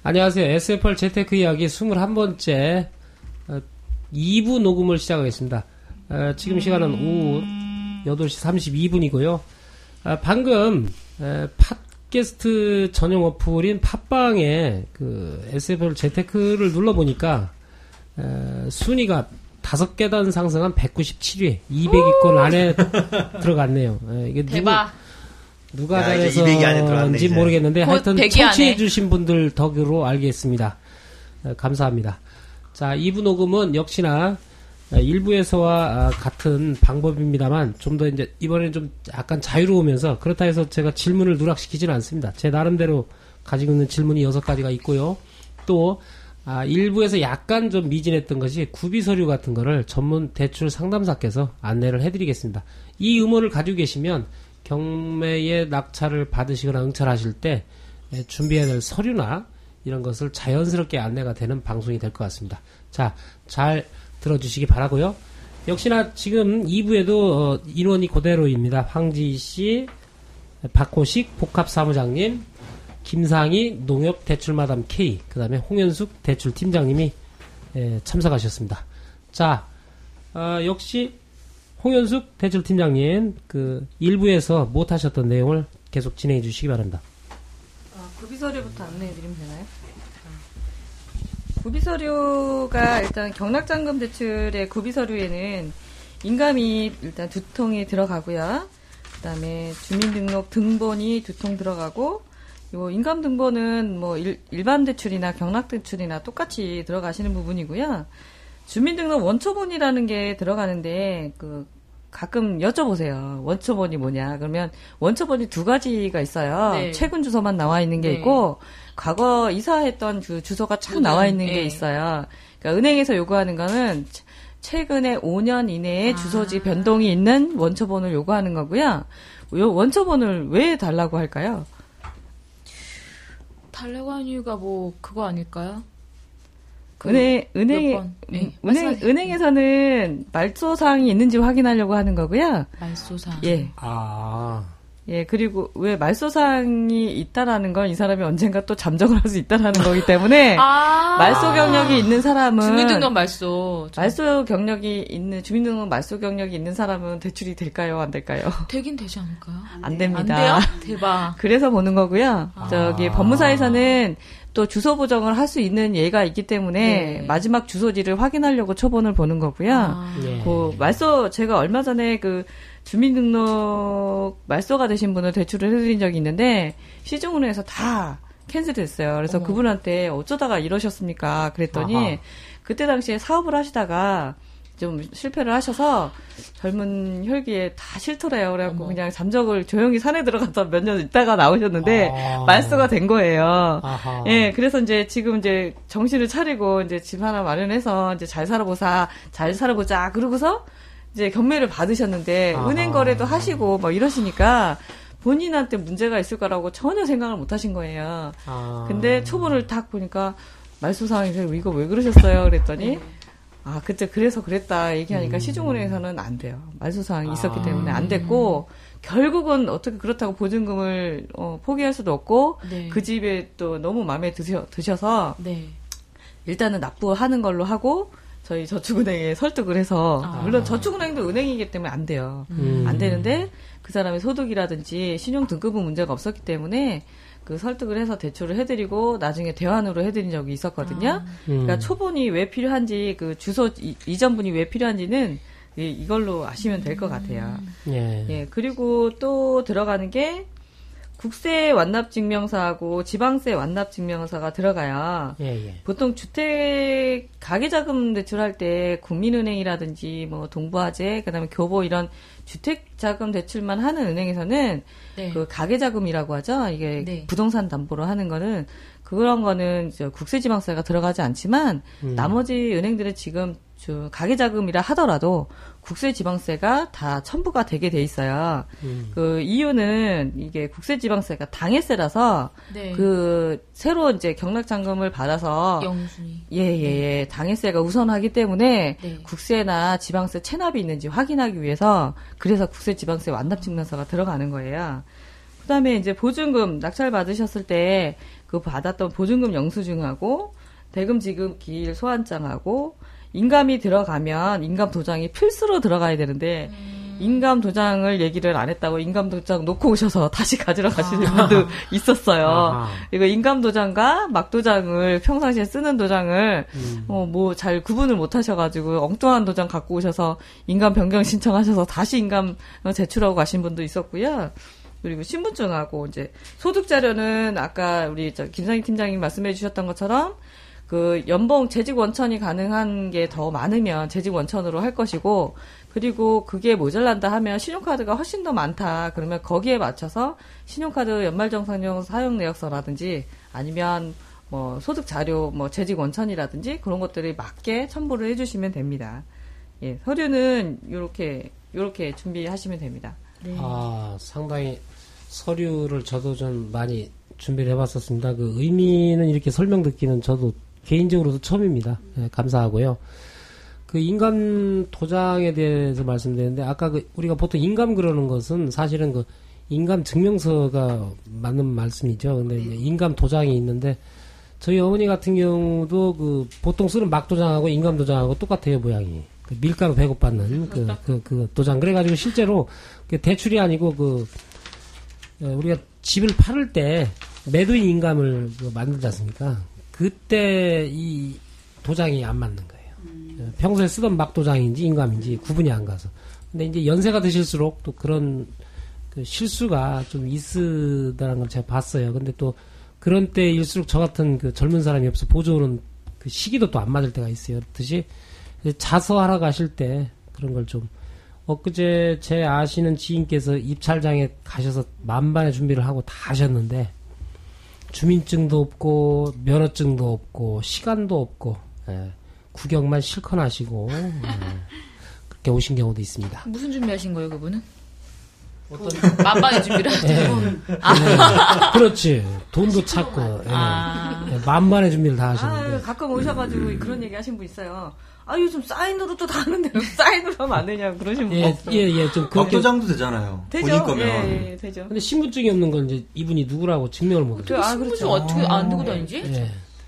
안녕하세요. SFR 재테크 이야기 21번째 2부 녹음을 시작하겠습니다. 지금 시간은 오후 8시 32분이고요. 방금 팟캐스트 전용 어플인 팟빵에 그 SFR 재테크를 눌러보니까 순위가 5계단 상승한 197위, 200위권 안에 들어갔네요. 이게 대박. 누가 잘해서인지 모르겠는데 하여튼 청취해주신 분들 덕으로 알겠습니다. 감사합니다. 자, 2부 녹음은 역시나 1부에서와 같은 방법입니다만 좀 더 이제 이번엔 좀 약간 자유로우면서 그렇다 해서 제가 질문을 누락시키지는 않습니다. 제 나름대로 가지고 있는 질문이 6가지가 있고요. 또 1부에서 약간 좀 미진했던 것이 구비서류 같은 거를 전문 대출 상담사께서 안내를 해드리겠습니다. 이 의무를 가지고 계시면 경매의 낙찰을 받으시거나 응찰하실 때 준비해야 될 서류나 이런 것을 자연스럽게 안내가 되는 방송이 될 것 같습니다. 자, 잘 들어주시기 바라고요. 역시나 지금 2부에도 인원이 그대로입니다. 황지희씨, 박호식 복합사무장님, 김상희 농협대출마담 K, 그 다음에 홍현숙 대출팀장님이 참석하셨습니다. 자, 역시 홍현숙 대출팀장님, 그 1부에서 못하셨던 내용을 계속 진행해 주시기 바랍니다. 구비서류부터 안내해드리면 되나요? 구비서류가 일단 경락잔금 대출의 구비서류에는 인감이 일단 2통이 들어가고요. 그 다음에 주민등록 등본이 2통 들어가고, 요 인감 등본은 뭐 일반 대출이나 경락 대출이나 똑같이 들어가시는 부분이고요. 주민등록 원초본이라는 게 들어가는데 가끔 여쭤보세요. 원초본이 뭐냐? 그러면 원초본이 2가지가 있어요. 네. 최근 주소만 나와 있는 게 있고 과거 이사했던 주소가 쭉 나와 있는 게 있어요. 그러니까 은행에서 요구하는 거는 최근에 5년 이내에 주소지 변동이 있는 원초본을 요구하는 거고요. 요 원초본을 왜 달라고 할까요? 달라고 하는 이유가 뭐 그거 아닐까요? 은행에서는 말소사항이 있는지 확인하려고 하는 거고요. 말소사항. 예. 예, 그리고 왜 말소사항이 있다라는 건 이 사람이 언젠가 또 잠적을 할 수 있다라는 거기 때문에 말소 경력이 있는 사람은 주민등록 말소 경력이 있는 주민등록 말소 경력이 있는 사람은 대출이 될까요, 안 될까요? 되긴 되지 않을까요? 안 됩니다. 안 돼요? 대박. 그래서 보는 거고요. 법무사에서는 또 주소 보정을 할 수 있는 예가 있기 때문에 마지막 주소지를 확인하려고 초본을 보는 거고요. 제가 얼마 전에 주민등록 말소가 되신 분을 대출을 해드린 적이 있는데 시중은행에서 다 캔슬됐어요. 그래서 그분한테 어쩌다가 이러셨습니까? 그랬더니 그때 당시에 사업을 하시다가 좀 실패를 하셔서 젊은 혈기에 다 싫더래요. 그래갖고 그냥 잠적을 조용히 산에 들어가서 몇 년 있다가 나오셨는데 말소가 된 거예요. 예, 그래서 이제 지금 이제 정신을 차리고 이제 집 하나 마련해서 이제 잘 살아보자. 그러고서 이제 경매를 받으셨는데 은행 거래도 하시고 뭐 이러시니까 본인한테 문제가 있을 거라고 전혀 생각을 못 하신 거예요. 근데 초본을 딱 보니까 말소사항에서 이거 왜 그러셨어요? 그랬더니 그때 그래서 그랬다 얘기하니까 시중은행에서는 안 돼요. 말소사항이 있었기 때문에 안 됐고 결국은 어떻게 그렇다고 보증금을 포기할 수도 없고 그 집에 또 너무 마음에 드셔서 일단은 납부하는 걸로 하고 저희 저축은행에 설득을 해서 물론 저축은행도 은행이기 때문에 안 돼요. 안 되는데 그 사람의 소득이라든지 신용 등급은 문제가 없었기 때문에 설득을 해서 대출을 해드리고 나중에 대환으로 해드린 적이 있었거든요. 그러니까 초본이 왜 필요한지 주소 이전분이 왜 필요한지는 이걸로 아시면 될 것 같아요. 예. 그리고 또 들어가는 게 국세 완납증명서하고 지방세 완납증명서가 들어가요. 보통 주택 가계자금 대출할 때 국민은행이라든지 뭐 동부화재 그다음에 교보 이런 주택자금 대출만 하는 은행에서는 그 가계자금이라고 하죠. 이게 부동산 담보로 하는 거는 그런 거는 국세지방세가 들어가지 않지만 나머지 은행들은 지금 가계자금이라 하더라도 국세지방세가 다 첨부가 되게 돼 있어요. 그 이유는 이게 국세지방세가 당해세라서 새로 이제 경락잔금을 받아서 영순위 당해세가 우선하기 때문에 국세나 지방세 체납이 있는지 확인하기 위해서 그래서 국세지방세 완납증명서가 들어가는 거예요. 그다음에 이제 보증금 낙찰 받으셨을 때 그 받았던 보증금 영수증하고 대금 지급 기일 소환장하고 인감이 들어가면 인감 도장이 필수로 들어가야 되는데 인감 도장을 얘기를 안 했다고 인감 도장 놓고 오셔서 다시 가지러 가시는 분도 있었어요. 이거 인감 도장과 막 도장을 평상시에 쓰는 도장을 뭐 잘 구분을 못 하셔가지고 엉뚱한 도장 갖고 오셔서 인감 변경 신청하셔서 다시 인감 제출하고 가신 분도 있었고요. 그리고 신분증하고 이제 소득 자료는 아까 우리 김상희 팀장님 말씀해 주셨던 것처럼 그 연봉 재직 원천이 가능한 게 더 많으면 재직 원천으로 할 것이고 그리고 그게 모자란다 하면 신용카드가 훨씬 더 많다. 그러면 거기에 맞춰서 신용카드 연말정산용 사용 내역서라든지 아니면 뭐 소득 자료 뭐 재직 원천이라든지 그런 것들이 맞게 첨부를 해주시면 됩니다. 예, 서류는 요렇게 준비하시면 됩니다. 네. 아, 상당히 서류를 저도 좀 많이 준비를 해봤었습니다. 그 의미는 이렇게 설명 듣기는 저도 개인적으로도 처음입니다. 네, 감사하고요. 그 인감 도장에 대해서 말씀드렸는데 아까 우리가 보통 인감 그러는 것은 사실은 그 인감 증명서가 맞는 말씀이죠. 근데 이제 인감 도장이 있는데 저희 어머니 같은 경우도 그 보통 쓰는 막 도장하고 인감 도장하고 똑같아요, 모양이. 그 밀가루 배급받는 그 도장. 그래가지고 실제로 그 대출이 아니고 우리가 집을 팔을 때 매도인 인감을 만들지 않습니까? 그때 이 도장이 안 맞는 거예요. 평소에 쓰던 막 도장인지 인감인지 구분이 안 가서. 근데 이제 연세가 드실수록 또 그런 그 실수가 좀 있으다는 걸 제가 봤어요. 근데 또 그런 때일수록 저 같은 그 젊은 사람이 없어 보조는 그 시기도 또 안 맞을 때가 있어요. 그렇듯이 자서하러 가실 때 그런 걸 좀 엊그제 제 아시는 지인께서 입찰장에 가셔서 만반의 준비를 하고 다 하셨는데 주민증도 없고 면허증도 없고 시간도 없고 구경만 실컷 하시고 그렇게 오신 경우도 있습니다. 무슨 준비하신 거예요, 그분은? 어떤 만반의 준비를 하죠. 그렇지. 돈도 찾고 만반의 준비를 다 하시는데. 가끔 오셔가지고 그런 얘기 하신 분 있어요. 아, 요즘 사인으로 또 다 하는데 사인으로 하면 안 되냐고 그러시는 분 없어요. 예, 좀 막도장도 되잖아요. 되죠. 본인 거면. 예, 되죠. 근데 신분증이 없는 건 이제 이분이 누구라고 증명을 못 해요. 신분증 어떻게 안 들고 다니지? 예.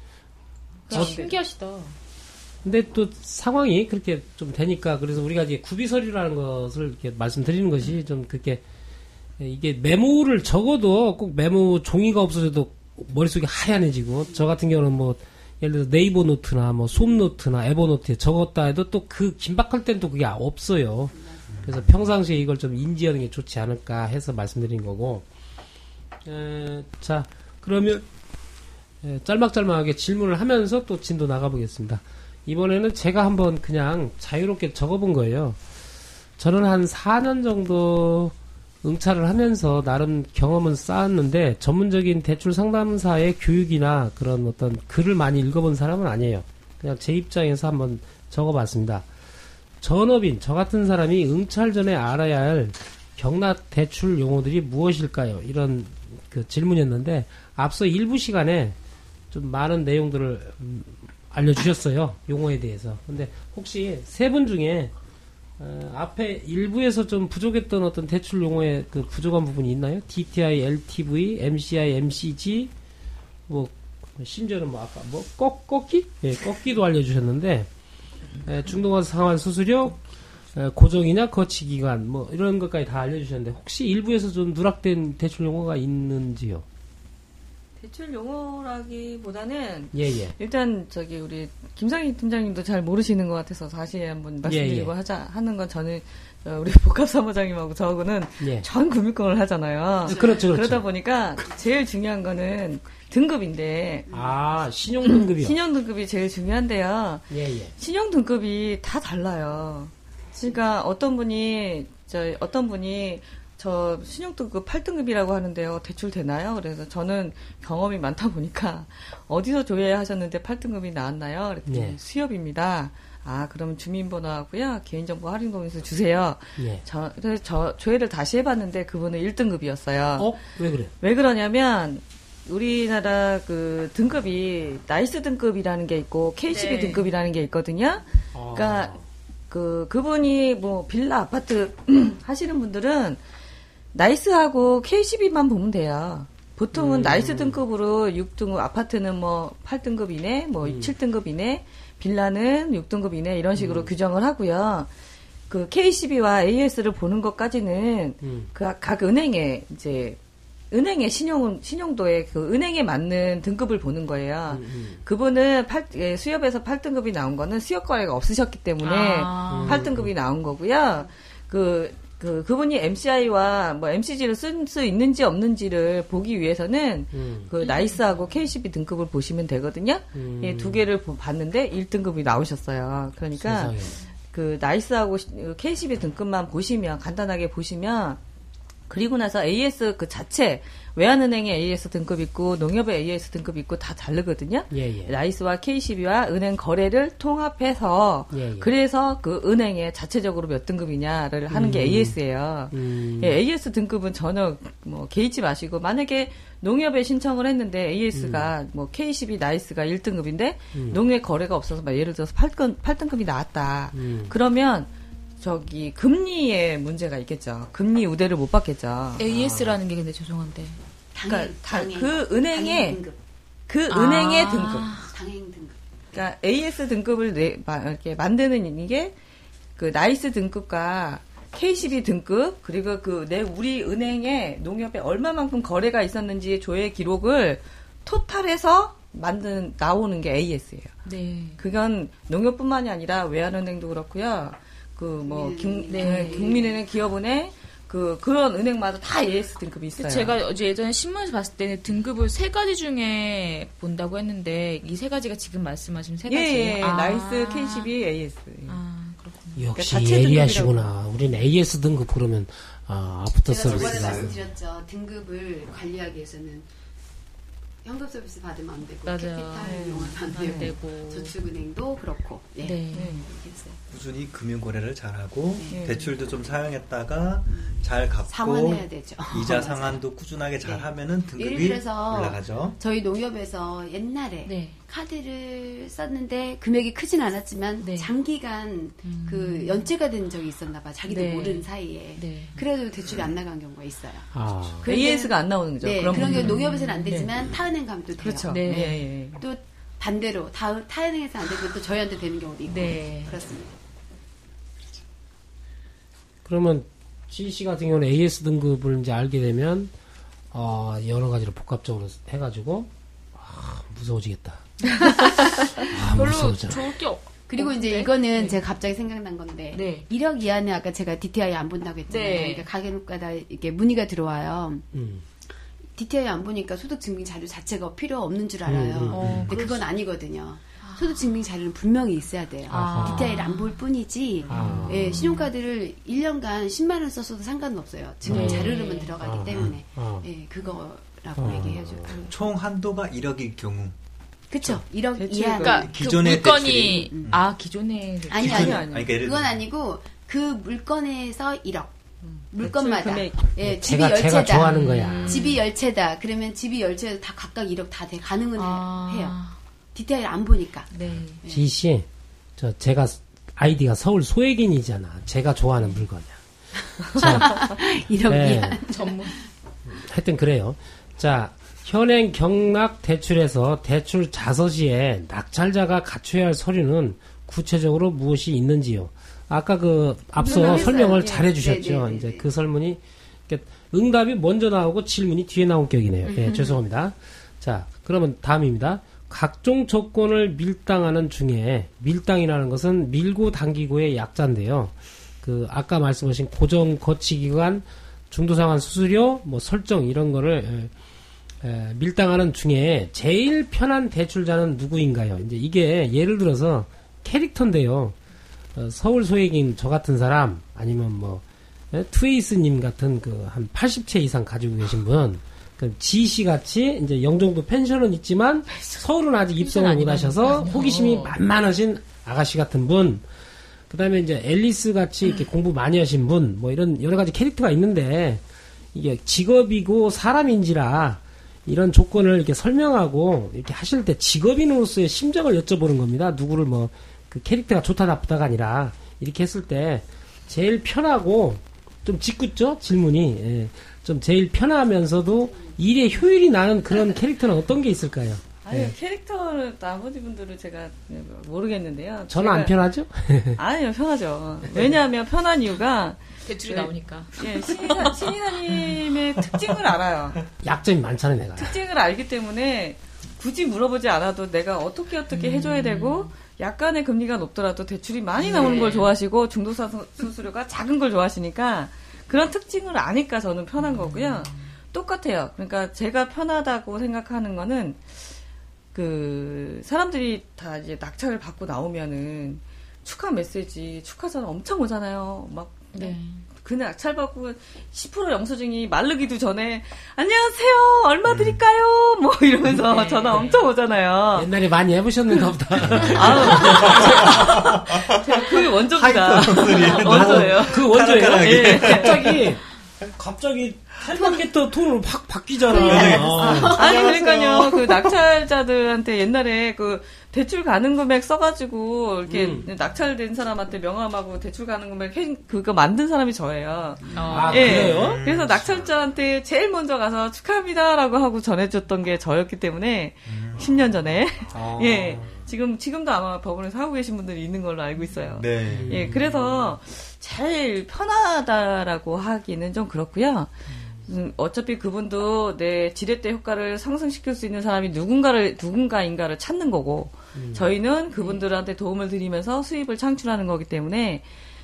신기하시다. 근데 또 상황이 그렇게 좀 되니까 그래서 우리가 이제 구비서류라는 것을 이렇게 말씀드리는 것이 좀 그렇게 이게 메모를 적어도 꼭 메모 종이가 없어져도 머릿속이 하얀해지고 저 같은 경우는 뭐 예를 들어서 네이버 노트나 뭐 솜노트나 에버노트에 적었다 해도 또 그 긴박할 땐 또 그게 없어요. 그래서 평상시에 이걸 좀 인지하는 게 좋지 않을까 해서 말씀드린 거고. 자, 그러면 짤막짤막하게 질문을 하면서 또 진도 나가보겠습니다. 이번에는 제가 한번 그냥 자유롭게 적어본 거예요. 저는 한 4년 정도 응찰을 하면서 나름 경험은 쌓았는데 전문적인 대출 상담사의 교육이나 그런 어떤 글을 많이 읽어본 사람은 아니에요. 그냥 제 입장에서 한번 적어봤습니다. 전업인 저 같은 사람이 응찰 전에 알아야 할 경락 대출 용어들이 무엇일까요? 이런 그 질문이었는데 앞서 일부 시간에 좀 많은 내용들을 알려주셨어요. 용어에 대해서. 근데 혹시 세 분 중에 앞에 일부에서 좀 부족했던 어떤 대출 용어의 그 부족한 부분이 있나요? DTI, LTV, MCI, MCG, 뭐 심지어는 뭐 아까 뭐 꺾기? 예, 꺾기도 알려주셨는데 중도화 상환 수수료, 고정이냐 거치 기간 뭐 이런 것까지 다 알려주셨는데 혹시 일부에서 좀 누락된 대출 용어가 있는지요? 대출 용어라기보다는 예. 일단 우리 김상희 팀장님도 잘 모르시는 것 같아서 다시 한번 말씀드리고 하는 건 저는 우리 복합사무장님하고 저하고는 전 금융권을 하잖아요. 그렇죠. 그러다 보니까 제일 중요한 거는 등급인데 신용 등급이요. 신용 등급이 제일 중요한데요. 예. 신용 등급이 다 달라요. 그러니까 어떤 분이 저 신용등급 8등급이라고 하는데요. 대출 되나요? 그래서 저는 경험이 많다 보니까 어디서 조회하셨는데 8등급이 나왔나요? 그랬더니 수협입니다. 그러면 주민번호하고요. 개인정보 할인동의서 주세요. 그래서 저 조회를 다시 해봤는데 그분은 1등급이었어요. 왜 그래? 왜 그러냐면 우리나라 그 등급이 나이스 등급이라는 게 있고 KCB 등급이라는 게 있거든요. 그러니까 그분이 뭐 빌라 아파트 하시는 분들은 나이스하고 KCB만 보면 돼요. 보통은 나이스 등급으로 6등급, 아파트는 뭐 8등급 이내, 뭐 7등급 이내, 빌라는 6등급 이내 이런 식으로 규정을 하고요. 그 KCB와 AS를 보는 것까지는 각 은행에 이제 은행의 신용도에 그 은행에 맞는 등급을 보는 거예요. 그분은 수협에서 8등급이 나온 거는 수협 거래가 없으셨기 때문에 8등급이 나온 거고요. 그분이 MCI와 뭐 MCG를 쓸 수 있는지 없는지를 보기 위해서는 그 나이스하고 KCB 등급을 보시면 되거든요. 예, 두 개를 봤는데 1등급이 나오셨어요. 그러니까 세상에. 그 나이스하고 KCB 등급만 보시면 간단하게 보시면 그리고 나서 AS 그 자체 외환은행에 AS 등급 있고 농협에 AS 등급 있고 다 다르거든요. 예. 나이스와 KCB와 은행 거래를 통합해서 예. 그래서 그 은행에 자체적으로 몇 등급이냐를 하는 게 AS예요. 예, AS 등급은 전혀 뭐 개의치 마시고 만약에 농협에 신청을 했는데 AS가 뭐 KCB 나이스가 1등급인데 농협 거래가 없어서 막 예를 들어서 8등급이 나왔다. 그러면 저기 금리에 문제가 있겠죠. 금리 우대를 못 받겠죠. AS라는 게 근데 죄송한데. 그러니까 그 은행의 은행의 등급. 당행 등급. 그러니까 AS 등급을 이렇게 만드는 이게 그 나이스 등급과 KCB 등급 그리고 우리 은행에 농협에 얼마만큼 거래가 있었는지 조회 기록을 토탈해서 나오는 게 AS예요. 네. 그건 농협뿐만이 아니라 외환은행도 그렇고요. 국민은행, 기업은행, 그런 은행마다 다 AS 등급이 있어요. 제가 어제 예전에 신문에서 봤을 때는 등급을 3가지 중에 본다고 했는데, 이 3가지가 지금 말씀하신 3가지예요? 예. 나이스, KCB, AS. 그렇군요. 역시 예리하시구나. 우리는 AS 등급 그러면, 아프터 서비스가. 제가 저번에 말씀드렸죠. 등급을 관리하기 위해서는 현금 서비스 받으면 안 되고, 캐피탈 이용하면 안 되고, 저축은행도 그렇고, 이렇게 했어요. 꾸준히 금융 거래를 잘하고 대출도 좀 사용했다가 잘 갚고 상환해야 되죠. 이자 상환도 꾸준하게 잘하면은 등급이 예를 들어서 올라가죠. 저희 농협에서 옛날에 카드를 썼는데 금액이 크진 않았지만 장기간 그 연체가 된 적이 있었나 봐. 자기도 모르는 사이에. 그래도 대출이 안 나간 경우가 있어요. AS가 안 나오는 거죠. 네, 그런 게 농협에서는 안 되지만 타은행 가면 또 돼요. 그렇죠. 또 반대로 타은행에서 안 되고 또 저희한테 되는 경우도 있고 그렇습니다. 그러면 GC 같은 경우는 AS 등급을 이제 알게 되면 여러 가지로 복합적으로 해가지고 무서워지겠다. 별로 좋을 게 그리고 이제 이거는 제가 갑자기 생각난 건데 1억 이하는 아까 제가 DTI 안 본다고 했잖아요. 그러니까 가게노가다 이렇게 문의가 들어와요. DTI 안 보니까 소득증빙 자료 자체가 필요 없는 줄 알아요. 근데 그건 아니거든요. 소득증빙 자료는 분명히 있어야 돼요. DTI를 안 볼 뿐이지 예, 신용카드를 1년간 10만 원 썼어도 상관은 없어요. 증빙 자료로만 들어가기 때문에 예, 그거라고 얘기해야죠. 총 한도가 1억일 경우 그쵸. 1억 이하. 그러니까 기존의 물건이 기존에 아니. 그건 아니고 그 물건에서 1억. 물건마다. 예, 집이 열채다. 제가 좋아하는 거야. 집이 열채다. 그러면 집이 열채다 다 각각 1억 다 가능은 해요. 디테일 안 보니까. 지씨, 제가 아이디가 서울 소액인이잖아. 제가 좋아하는 물건이야. 자, 1억 이하. 전문. 하여튼 그래요. 자, 현행 경락 대출에서 대출 자서 시에 낙찰자가 갖춰야 할 서류는 구체적으로 무엇이 있는지요? 아까 앞서 설명을 잘 해주셨죠. 이제 그 설문이, 응답이 먼저 나오고 질문이 뒤에 나온 격이네요. 예, 죄송합니다. 자, 그러면 다음입니다. 각종 조건을 밀당하는 중에, 밀당이라는 것은 밀고 당기고의 약자인데요. 아까 말씀하신 고정 거치기간, 중도상환 수수료, 설정 이런 거를, 밀당하는 중에 제일 편한 대출자는 누구인가요? 이제 이게 예를 들어서 캐릭터인데요. 서울 소액인 저 같은 사람, 아니면 트웨이스님 같은 한 80채 이상 가지고 계신 분, 지씨 같이 이제 영종도 펜션은 있지만 서울은 아직 입성을 못 하셔서 호기심이 만만하신 아가씨 같은 분, 그 다음에 이제 앨리스 같이 이렇게 공부 많이 하신 분, 이런 여러 가지 캐릭터가 있는데, 이게 직업이고 사람인지라 이런 조건을 이렇게 설명하고 이렇게 하실 때 직업인으로서의 심정을 여쭤보는 겁니다. 누구를 그 캐릭터가 좋다 나쁘다가 아니라 이렇게 했을 때 제일 편하고 좀 짓궂죠? 질문이. 예. 좀 제일 편하면서도 일의 효율이 나는 그런 캐릭터는 어떤 게 있을까요? 아니요, 예. 캐릭터는 나머지 분들은 제가 모르겠는데요. 저는 안 편하죠? 아니요, 편하죠. 왜냐하면 편한 이유가 대출이 나오니까. 예, 신이사님의 특징을 알아요. 약점이 많잖아요, 내가. 특징을 알기 때문에 굳이 물어보지 않아도 내가 어떻게 해줘야 되고, 약간의 금리가 높더라도 대출이 많이 나오는 걸 좋아하시고, 중도사 수수료가 작은 걸 좋아하시니까, 그런 특징을 아니까 저는 편한 거고요. 똑같아요. 그러니까 제가 편하다고 생각하는 거는, 사람들이 다 이제 낙찰을 받고 나오면은, 축하 메시지, 축하전 엄청 오잖아요. 막, 네. 그 낙찰 받고 10% 영수증이 마르기도 전에 안녕하세요 얼마 드릴까요 뭐 이러면서 네. 전화 엄청 오잖아요. 옛날에 많이 해보셨는가 보다. 제가 그 원조입니다. 원조예요. 그 원조예요? 예. 갑자기 헬만게터 톤으로 확 바뀌잖아요. 아니 그러니까요. 그 낙찰자들한테 옛날에 그 대출 가능 금액 써가지고 이렇게 낙찰된 사람한테 명함하고 대출 가능 금액 그거 만든 사람이 저예요. 예. 그래요? 그래서 낙찰자한테 제일 먼저 가서 축하합니다라고 하고 전해줬던 게 저였기 때문에 10년 전에 예. 지금도 아마 법원에서 하고 계신 분들이 있는 걸로 알고 있어요. 네. 예, 그래서 제일 편하다라고 하기는 좀 그렇고요. 어차피 그분도 내 지렛대 효과를 상승시킬 수 있는 사람이 누군가인가를 찾는 거고, 저희는 그분들한테 도움을 드리면서 수입을 창출하는 거기 때문에,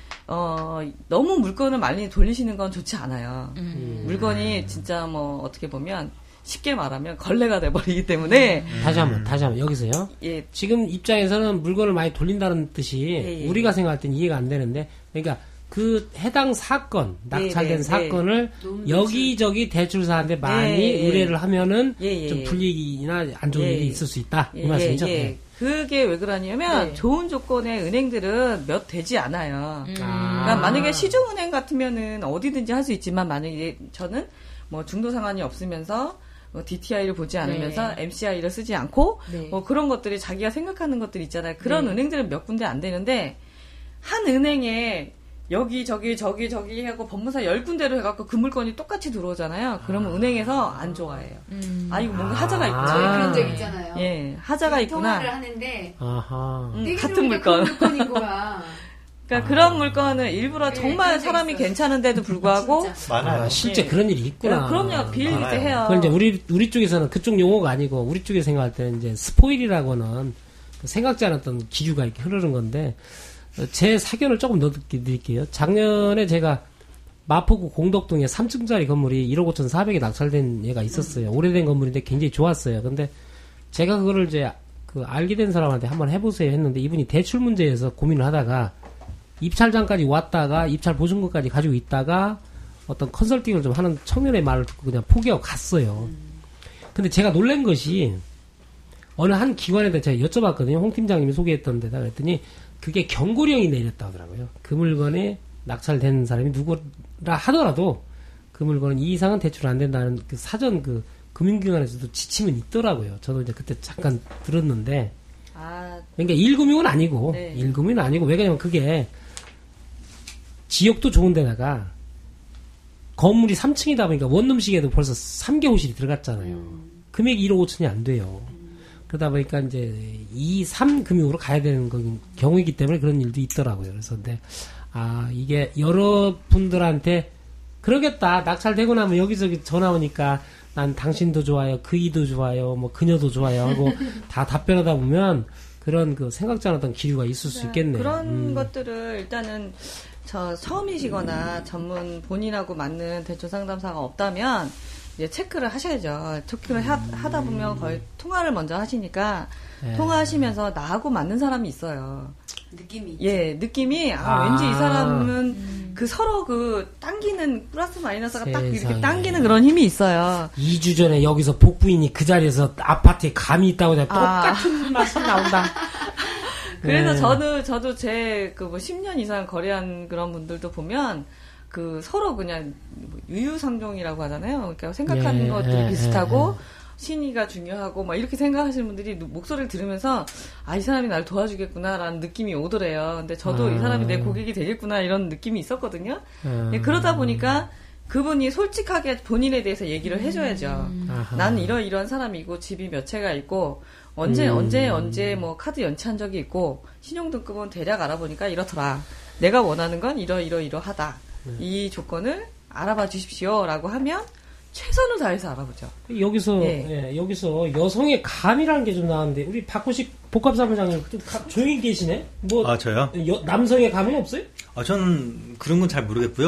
너무 물건을 많이 돌리시는 건 좋지 않아요. 물건이 진짜 어떻게 보면, 쉽게 말하면 걸레가 돼버리기 때문에. 다시 한번, 여기서요. 예. 지금 입장에서는 물건을 많이 돌린다는 뜻이 우리가 생각할 땐 이해가 안 되는데, 그러니까 그 해당 사건, 낙찰된 사건을 여기저기 대출사한테 많이 의뢰를 하면은 좀 불이익이나 안 좋은 일이 있을 수 있다. 이 말씀이죠? 예. 그게 왜 그러냐면 좋은 조건의 은행들은 몇 되지 않아요. 그러니까 만약에 시중은행 같으면은 어디든지 할 수 있지만 만약에 저는 중도 상환이 없으면서 DTI를 보지 않으면서 MCI를 쓰지 않고 그런 것들이 자기가 생각하는 것들이 있잖아요. 그런 은행들은 몇 군데 안 되는데 한 은행에 여기 저기 하고 법무사 10군데로 해갖고 그 물건이 똑같이 들어오잖아요. 그러면 은행에서 안 좋아해요. 이거 뭔가 하자가 있구나. 저희 그런 적 있잖아요. 예, 하자가 있구나. 통화를 하는데 같은 물건. 물건인 거야. 그러니까 그런 물건은 일부러 정말 사람이 괜찮은데도 불구하고 많아요. 실제 그런 일이 있구나. 그럼요. 비일일 때 해요. 그건 이제 우리 쪽에서는 그쪽 용어가 아니고 우리 쪽에 생각할 때는 이제 스포일이라고는 생각지 않았던 기류가 이렇게 흐르는 건데 제 사견을 조금 넣어드릴게요. 작년에 제가 마포구 공덕동에 3층짜리 건물이 1억 5,400에 낙찰된 얘가 있었어요. 오래된 건물인데 굉장히 좋았어요. 근데 제가 그거를 이제 알게 된 사람한테 한번 해보세요 했는데 이분이 대출 문제에서 고민을 하다가 입찰장까지 왔다가 입찰 보증금까지 가지고 있다가 어떤 컨설팅을 좀 하는 청년의 말을 듣고 그냥 포기하고 갔어요. 근데 제가 놀란 것이 어느 한 기관에다 제가 여쭤봤거든요. 홍 팀장님이 소개했던 데다 그랬더니 그게 경고령이 내렸다 하더라고요. 그 물건에 낙찰된 사람이 누구라 하더라도 그 물건은 이 이상은 대출 안 된다는 그 사전 금융기관에서도 지침은 있더라고요. 저도 이제 그때 잠깐 들었는데 그러니까 1금융은 아니고 1금융은 아니고 왜 그러냐면 그게 지역도 좋은 데다가 건물이 3층이다 보니까 원룸식에도 벌써 3개 호실이 들어갔잖아요. 금액이 1억 5천이 안 돼요. 그러다 보니까 이제 2, 3금융으로 가야 되는 경우이기 때문에 그런 일도 있더라고요. 그래서 근데 이게 여러분들한테 그러겠다. 낙찰되고 나면 여기저기 전화 오니까 난 당신도 좋아요. 그이도 좋아요. 그녀도 좋아요. 하고 다 답변하다 보면 그런 생각지 않았던 기류가 있을 수 있겠네요. 그런 것들을 일단은 처음이시거나 전문 본인하고 맞는 대출 상담사가 없다면 이제 체크를 하셔야죠. 체크를 하다 보면 거의 통화를 먼저 하시니까 통화하시면서 나하고 맞는 사람이 있어요. 느낌이 느낌이 왠지 이 사람은 서로 당기는 플러스 마이너스가 딱 이렇게 당기는 그런 힘이 있어요. 2주 전에 여기서 복부인이 그 자리에서 아파트에 감이 있다고 똑같은 말씀이 나온다. 그래서 저도 제 10년 이상 거래한 그런 분들도 보면 서로 그냥 유유상종이라고 하잖아요. 그러니까 생각하는 것들이 비슷하고 신의가 중요하고 막 이렇게 생각하시는 분들이 목소리를 들으면서 이 사람이 날 도와주겠구나라는 느낌이 오더래요. 근데 저도 이 사람이 내 고객이 되겠구나 이런 느낌이 있었거든요. 그러다 보니까 그분이 솔직하게 본인에 대해서 얘기를 해줘야죠. 나는 이런 사람이고 집이 몇 채가 있고 언제 뭐 카드 연체한 적이 있고 신용등급은 대략 알아보니까 이렇더라. 내가 원하는 건 이러하다. 이 조건을 알아봐 주십시오라고 하면 최선을 다해서 알아보죠. 여기서 여성의 감이라는 게 좀 나왔는데 우리 박구식 복합사무장님 좀 조용히 계시네. 뭐 저요? 남성의 감이 없어요? 저는 그런 건 잘 모르겠고요.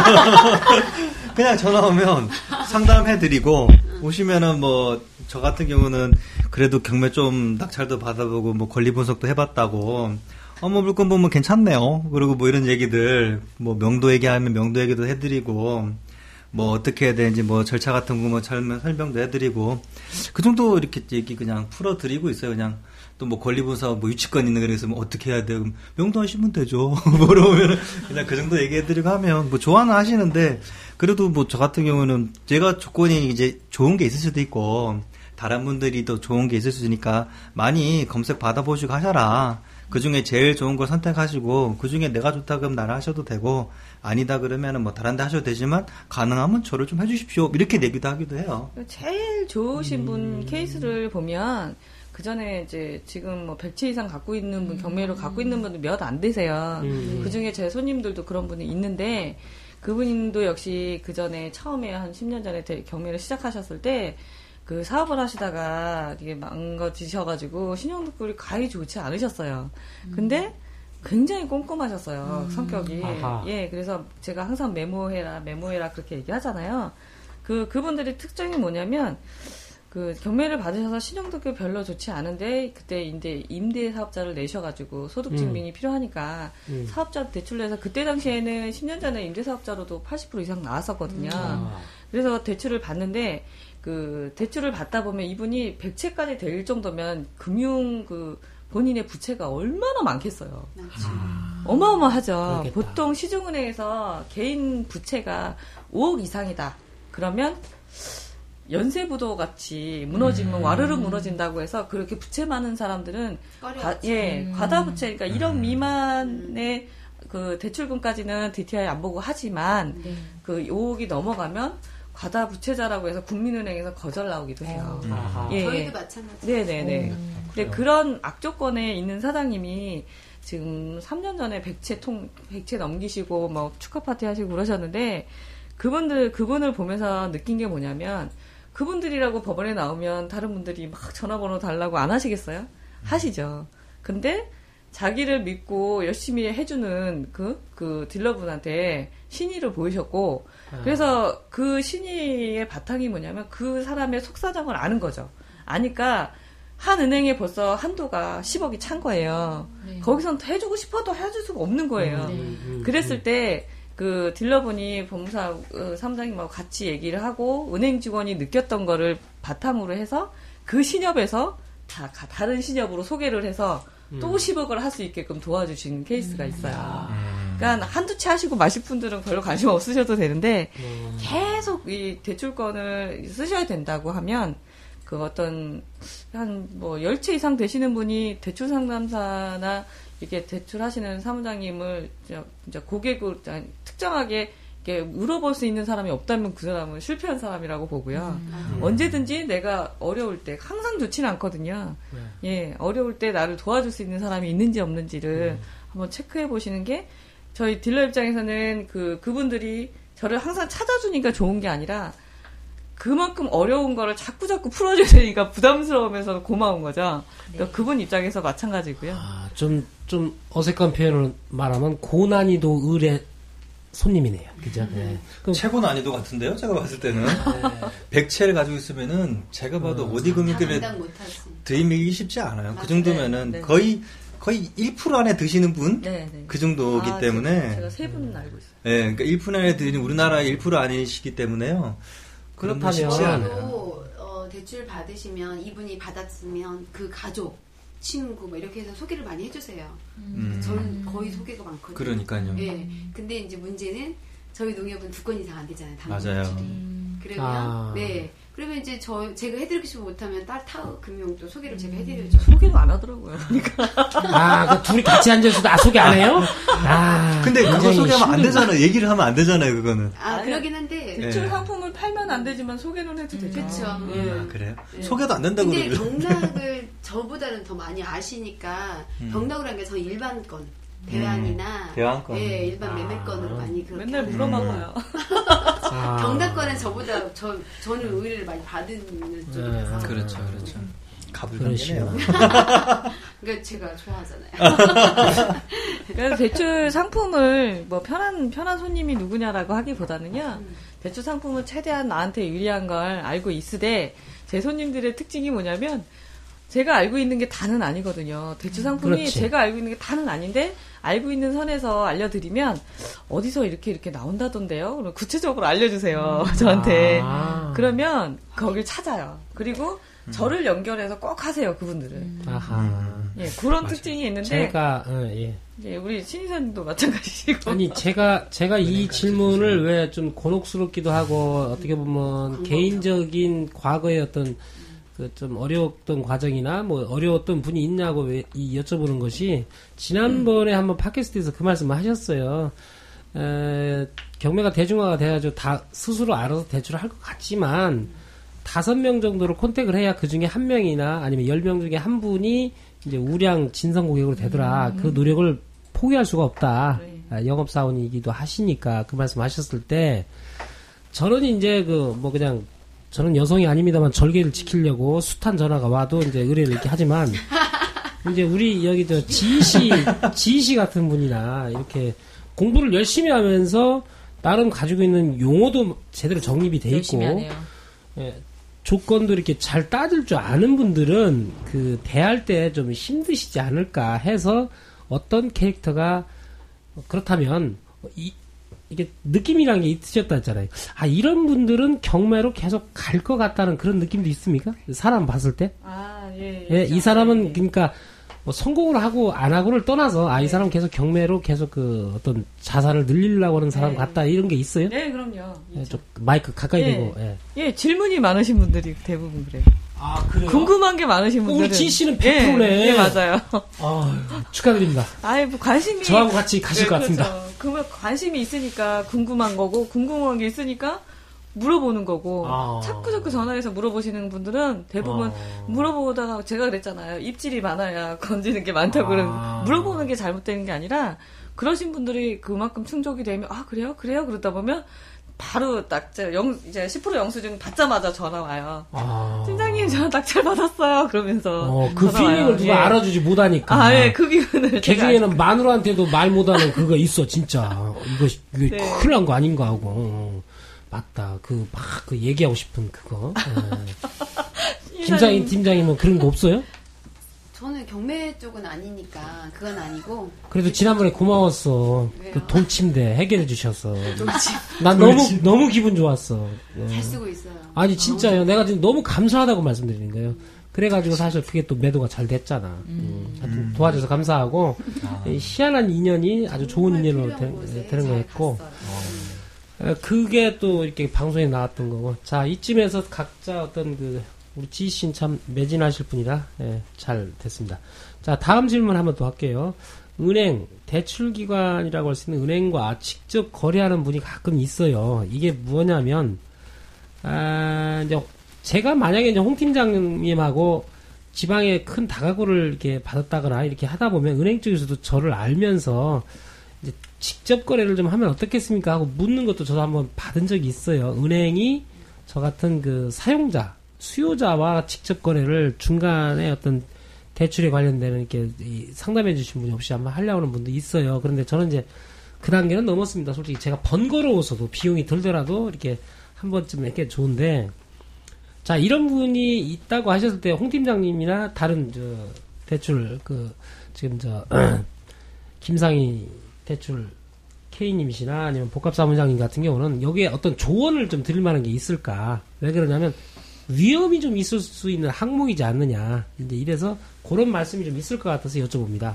그냥 전화 오면 상담해드리고 오시면은 뭐 저 같은 경우는 그래도 경매 좀 낙찰도 받아보고 뭐 권리 분석도 해봤다고. 뭐 물건 보면 괜찮네요. 그리고 뭐 이런 얘기들 뭐 명도 얘기하면 명도 얘기도 해드리고. 뭐 어떻게 해야 되는지 뭐 절차 같은 거 뭐 설명도 해드리고 그 정도 이렇게 얘기 그냥 풀어드리고 있어요. 그냥 또 뭐 권리분석 뭐 유치권 있는 그래서 뭐 어떻게 해야 돼요? 그럼 명도하시면 되죠. 물어보면 그냥 그 정도 얘기해드리고 하면 뭐 좋아는 하시는데 그래도 뭐 저 같은 경우는 제가 조건이 이제 좋은 게 있을 수도 있고 다른 분들이 더 좋은 게 있을 수 있으니까 많이 검색 받아보시고 하셔라. 그 중에 제일 좋은 걸 선택하시고 그 중에 내가 좋다 그러면 나를 하셔도 되고 아니다 그러면은 뭐 다른 데 하셔도 되지만 가능하면 저를 좀 해주십시오 이렇게 내기도 하기도 해요. 제일 좋으신 분 케이스를 보면 그 전에 이제 지금 뭐 100채 이상 갖고 있는 분 경매를 갖고 있는 분들 몇 안 되세요. 그 중에 제 손님들도 그런 분이 있는데 그분도 역시 그 전에 처음에 한 10년 전에 경매를 시작하셨을 때 그 사업을 하시다가 이게 망가지셔가지고 신용등급이 가히 좋지 않으셨어요. 근데 굉장히 꼼꼼하셨어요. 성격이. 그래서 제가 항상 메모해라 그렇게 얘기하잖아요. 그분들의 특징이 뭐냐면 그 경매를 받으셔서 신용등급이 별로 좋지 않은데 그때 임대 사업자를 내셔가지고 소득 증명이 필요하니까 사업자 대출 내서 그때 당시에는 10년 전에 임대 사업자로도 80% 이상 나왔었거든요. 그래서 대출을 받는데 그 대출을 받다 보면 이분이 100채까지 될 정도면 금융 본인의 부채가 얼마나 많겠어요. 어마어마하죠. 그렇겠다. 보통 시중은행에서 개인 부채가 5억 이상이다. 그러면 연쇄부도 같이 무너지면 와르르 무너진다고 해서 그렇게 부채 많은 사람들은 과다 부채, 그러니까 1억 미만의 그 대출금까지는 DTI 안 보고 하지만 그 5억이 넘어가면 과다 부채자라고 해서 국민은행에서 거절 나오기도 해요. 저희도 마찬가지. 네네네. 근데 그런 악조건에 있는 사장님이 지금 3년 전에 100채 넘기시고 뭐 축하 파티 하시고 그러셨는데 그분을 보면서 느낀 게 뭐냐면 그분들이라고 법원에 나오면 다른 분들이 막 전화번호 달라고 안 하시겠어요? 하시죠. 근데 자기를 믿고 열심히 해주는 그 딜러분한테 신의를 보이셨고, 그래서 그 신의의 바탕이 뭐냐면 그 사람의 속사정을 아는 거죠. 아니까 한 은행에 벌써 한도가 10억이 찬 거예요. 거기선 해주고 싶어도 해줄 수가 없는 거예요. 그랬을 때 그 딜러분이 법무사 사무장님하고 같이 얘기를 하고 은행 직원이 느꼈던 거를 바탕으로 해서 그 신협에서 다른 신협으로 소개를 해서 또 10억을 할 수 있게끔 도와주시는 케이스가 있어요. 그러니까 한두 채 하시고 마실 분들은 별로 관심 없으셔도 되는데 계속 이 대출권을 쓰셔야 된다고 하면 그 어떤 한 뭐 10채 이상 되시는 분이 대출 상담사나 이렇게 대출하시는 사무장님을 진짜 고객을 특정하게 이렇게 물어볼 수 있는 사람이 없다면 그 사람은 실패한 사람이라고 보고요. 언제든지 내가 어려울 때 항상 좋지는 않거든요. 어려울 때 나를 도와줄 수 있는 사람이 있는지 없는지를 한번 체크해 보시는 게 저희 딜러 입장에서는 그분들이 저를 항상 찾아주니까 좋은 게 아니라 그만큼 어려운 거를 자꾸 풀어줘야 되니까 부담스러우면서 고마운 거죠. 그러니까 그분 입장에서 마찬가지고요. 좀 어색한 표현을 말하면 고난이도 의뢰 손님이네요. 그죠? 그럼 최고 난이도 같은데요? 제가 봤을 때는. 100채를 가지고 있으면은 제가 봐도 어디 금융들에 드림이기 쉽지 않아요. 그 정도면은 거의 1% 안에 드시는 분? 그 정도기 때문에. 제가 세 분은 알고 있어요. 그러니까 1% 안에 드시는 우리나라 1% 아니시기 때문에요. 그렇다면 대출 받으시면 이분이 받았으면 그 가족, 친구 뭐 이렇게 해서 소개를 많이 해주세요. 저는 거의 소개가 많거든요. 그러니까요. 근데 이제 문제는 저희 농협은 2건 이상 안 되잖아요. 맞아요. 그러면 그러면 이제 제가 해드리지 못하면 타금융도 소개를 제가 해드려야죠. 소개도 안 하더라고요. 그러니까. 그 둘이 같이 앉아서도 소개 안 해요? 근데 그거 소개하면 안 되잖아요. 얘기를 하면 안 되잖아요, 그거는. 그러긴 한데. 대출 상품을 팔면 안 되지만 소개는 해도 되죠. 그렇죠. 그래요? 소개도 안 된다고 근데 경락을 저보다는 더 많이 아시니까 경락을 한 게 저 일반권. 대왕이나 대왕권. 네, 일반 매매권으로 많이 그렇게 맨날 물어봐요. 경락권은 저보다 저는 의뢰를 많이 받은 쪽이라서 그렇죠. 가불관계네요. 그러니까 제가 좋아하잖아요. 그래서 대출 상품을 뭐 편한 손님이 누구냐라고 하기보다는요. 대출 상품은 최대한 나한테 유리한 걸 알고 있으되 제 손님들의 특징이 뭐냐면 제가 알고 있는 게 다는 아니거든요. 대출 상품이 그렇지. 제가 알고 있는 게 다는 아닌데 알고 있는 선에서 알려드리면 어디서 이렇게 나온다던데요. 그럼 구체적으로 알려주세요. 저한테. 그러면 거길 찾아요. 그리고 저를 연결해서 꼭 하세요. 그분들은. 예, 그런 맞아요. 특징이 있는데 제가 예, 우리 신이사님도 마찬가지시고. 아니 제가 이 질문을 왜 좀 곤혹스럽기도 하고 어떻게 보면 개인적인 과거의 어떤 그 좀 어려웠던 과정이나 뭐 어려웠던 분이 있냐고 왜 여쭤보는 것이 지난번에 한번 팟캐스트에서 그 말씀을 하셨어요. 경매가 대중화가 돼가지고 다 스스로 알아서 대출을 할 것 같지만 5명 정도로 컨택을 해야 그 중에 1명이나 아니면 10명 중에 한 분이 이제 우량 진성 고객으로 되더라. 그 노력을 포기할 수가 없다. 영업사원이기도 하시니까 그 말씀 하셨을 때 저는 이제 그냥 저는 여성이 아닙니다만 절개를 지키려고 숱한 전화가 와도 이제 의뢰를 이렇게 하지만 이제 우리 여기 지희 씨 같은 분이나 이렇게 공부를 열심히 하면서 나름 가지고 있는 용어도 제대로 정립이 돼 있고 조건도 이렇게 잘 따질 줄 아는 분들은 그 대할 때 좀 힘드시지 않을까 해서 어떤 캐릭터가 그렇다면 이게 느낌이란 게 있으셨다 했잖아요. 이런 분들은 경매로 계속 갈 것 같다는 그런 느낌도 있습니까? 사람 봤을 때? 이 사람은 그러니까 뭐 성공을 하고 안 하고를 떠나서 이 사람은 계속 경매로 계속 그 어떤 자산을 늘리려고 하는 사람 같다 이런 게 있어요? 네, 그럼요. 좀 마이크 가까이 대고. 질문이 많으신 분들이 대부분 그래요. 그래요? 궁금한 게 많으신 분들은. 우리 지희 씨는 100%네. 네, 맞아요. 축하드립니다. 뭐 관심이. 저하고 같이 가실 것 같습니다. 그렇죠. 그러면 관심이 있으니까 궁금한 거고, 궁금한 게 있으니까 물어보는 거고, 자꾸 전화해서 물어보시는 분들은 대부분 물어보다가 제가 그랬잖아요. 입질이 많아야 건지는 게 많다고 물어보는 게 잘못되는 게 아니라, 그러신 분들이 그만큼 충족이 되면, 그래요? 그러다 보면, 바로 이제 10% 영수증 받자마자 전화 와요. 팀장님, 저 낙찰 받았어요. 그러면서. 그 필링을 누가 알아주지 못하니까. 그 기분을. 개중에는 마누라한테도 말 못하는 그거 있어, 진짜. 이거 큰일 난 거 아닌가 하고. 맞다. 그 얘기하고 싶은 그거. 김상인 팀장님은 그런 거 없어요? 저는 경매 쪽은 아니니까 그건 아니고. 그래도 지난번에 고마웠어. 그 돌침대 해결해 주셔서. 돌침. 난 너무 기분 좋았어. 잘 쓰고 있어요. 아니 진짜요. 내가 지금 너무 감사하다고 말씀드리는 거예요. 그래가지고 사실 그게 또 매도가 잘 됐잖아. 하여튼 도와줘서 감사하고 희한한 인연이 아주 좋은 인연으로 되는 거였고. 그게 또 이렇게 방송에 나왔던 거고. 자, 이쯤에서 각자 어떤 우리 지희 씨는 참 매진하실 분이라 잘 됐습니다. 자, 다음 질문 한번 더 할게요. 은행, 대출기관이라고 할 수 있는 은행과 직접 거래하는 분이 가끔 있어요. 이게 뭐냐면 이제 제가 만약에 이제 홍 팀장님하고 지방에 큰 다가구를 이렇게 받았다거나 이렇게 하다 보면 은행 쪽에서도 저를 알면서 이제 직접 거래를 좀 하면 어떻겠습니까 하고 묻는 것도 저도 한번 받은 적이 있어요. 은행이 저 같은 그 수요자와 직접 거래를 중간에 어떤 대출에 관련되는 이렇게 상담해 주신 분이 없이 한번 하려고 하는 분도 있어요. 그런데 저는 이제 그 단계는 넘었습니다. 솔직히 제가 번거로워서도 비용이 들더라도 이렇게 한 번쯤 이렇게 좋은데, 자, 이런 분이 있다고 하셨을 때 홍 팀장님이나 다른 대출 지금 김상희 대출 K님이시나 아니면 복합사무장님 같은 경우는 여기에 어떤 조언을 좀 드릴 만한 게 있을까? 왜 그러냐면 위험이 좀 있을 수 있는 항목이지 않느냐. 이제 이래서 그런 말씀이 좀 있을 것 같아서 여쭤봅니다.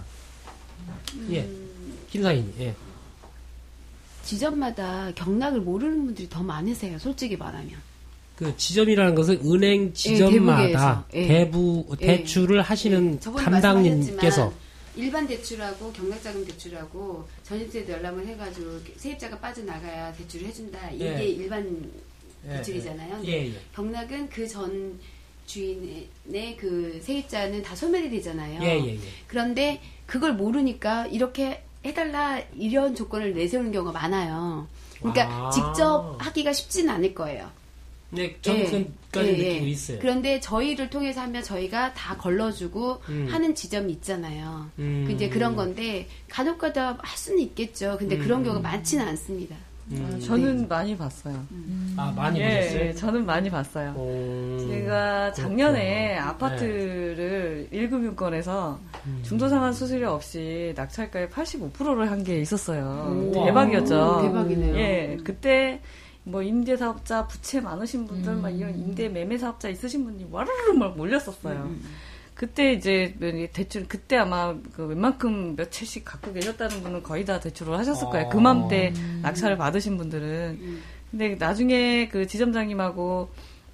김상희님. 지점마다 경락을 모르는 분들이 더 많으세요. 솔직히 말하면. 그 지점이라는 것은 은행 지점마다 대출을 하시는 담당님께서 일반 대출하고 경락자금 대출하고 전입세도 열람을 해가지고 세입자가 빠져나가야 대출을 해준다. 이게 일반 대출이잖아요. 경락은 그 전 주인의 그 세입자는 다 소멸이 되잖아요. 그런데 그걸 모르니까 이렇게 해달라 이런 조건을 내세우는 경우가 많아요. 그러니까 직접 하기가 쉽지는 않을 거예요. 네, 저는 그까지 느끼고 있어요. 그런데 저희를 통해서 하면 저희가 다 걸러주고 하는 지점이 있잖아요. 이제 그런 건데 간혹가다 할 수는 있겠죠. 근데 그런 경우가 많지는 않습니다. 저는 많이 봤어요. 많이 보셨어요? 네, 저는 많이 봤어요. 제가 작년에 아파트를 1금융권에서 중도상환 수수료 없이 낙찰가의 85%를 한 게 있었어요. 대박이었죠. 대박이네요. 예, 그때 뭐 임대사업자 부채 많으신 분들 막 이런 임대 매매 사업자 있으신 분이 와르르 막 몰렸었어요. 그때 이제 대출 그때 아마 그 웬만큼 몇 채씩 갖고 계셨다는 분은 거의 다 대출을 하셨을 거예요. 그맘때 낙찰을 받으신 분들은. 근데 나중에 그 지점장님하고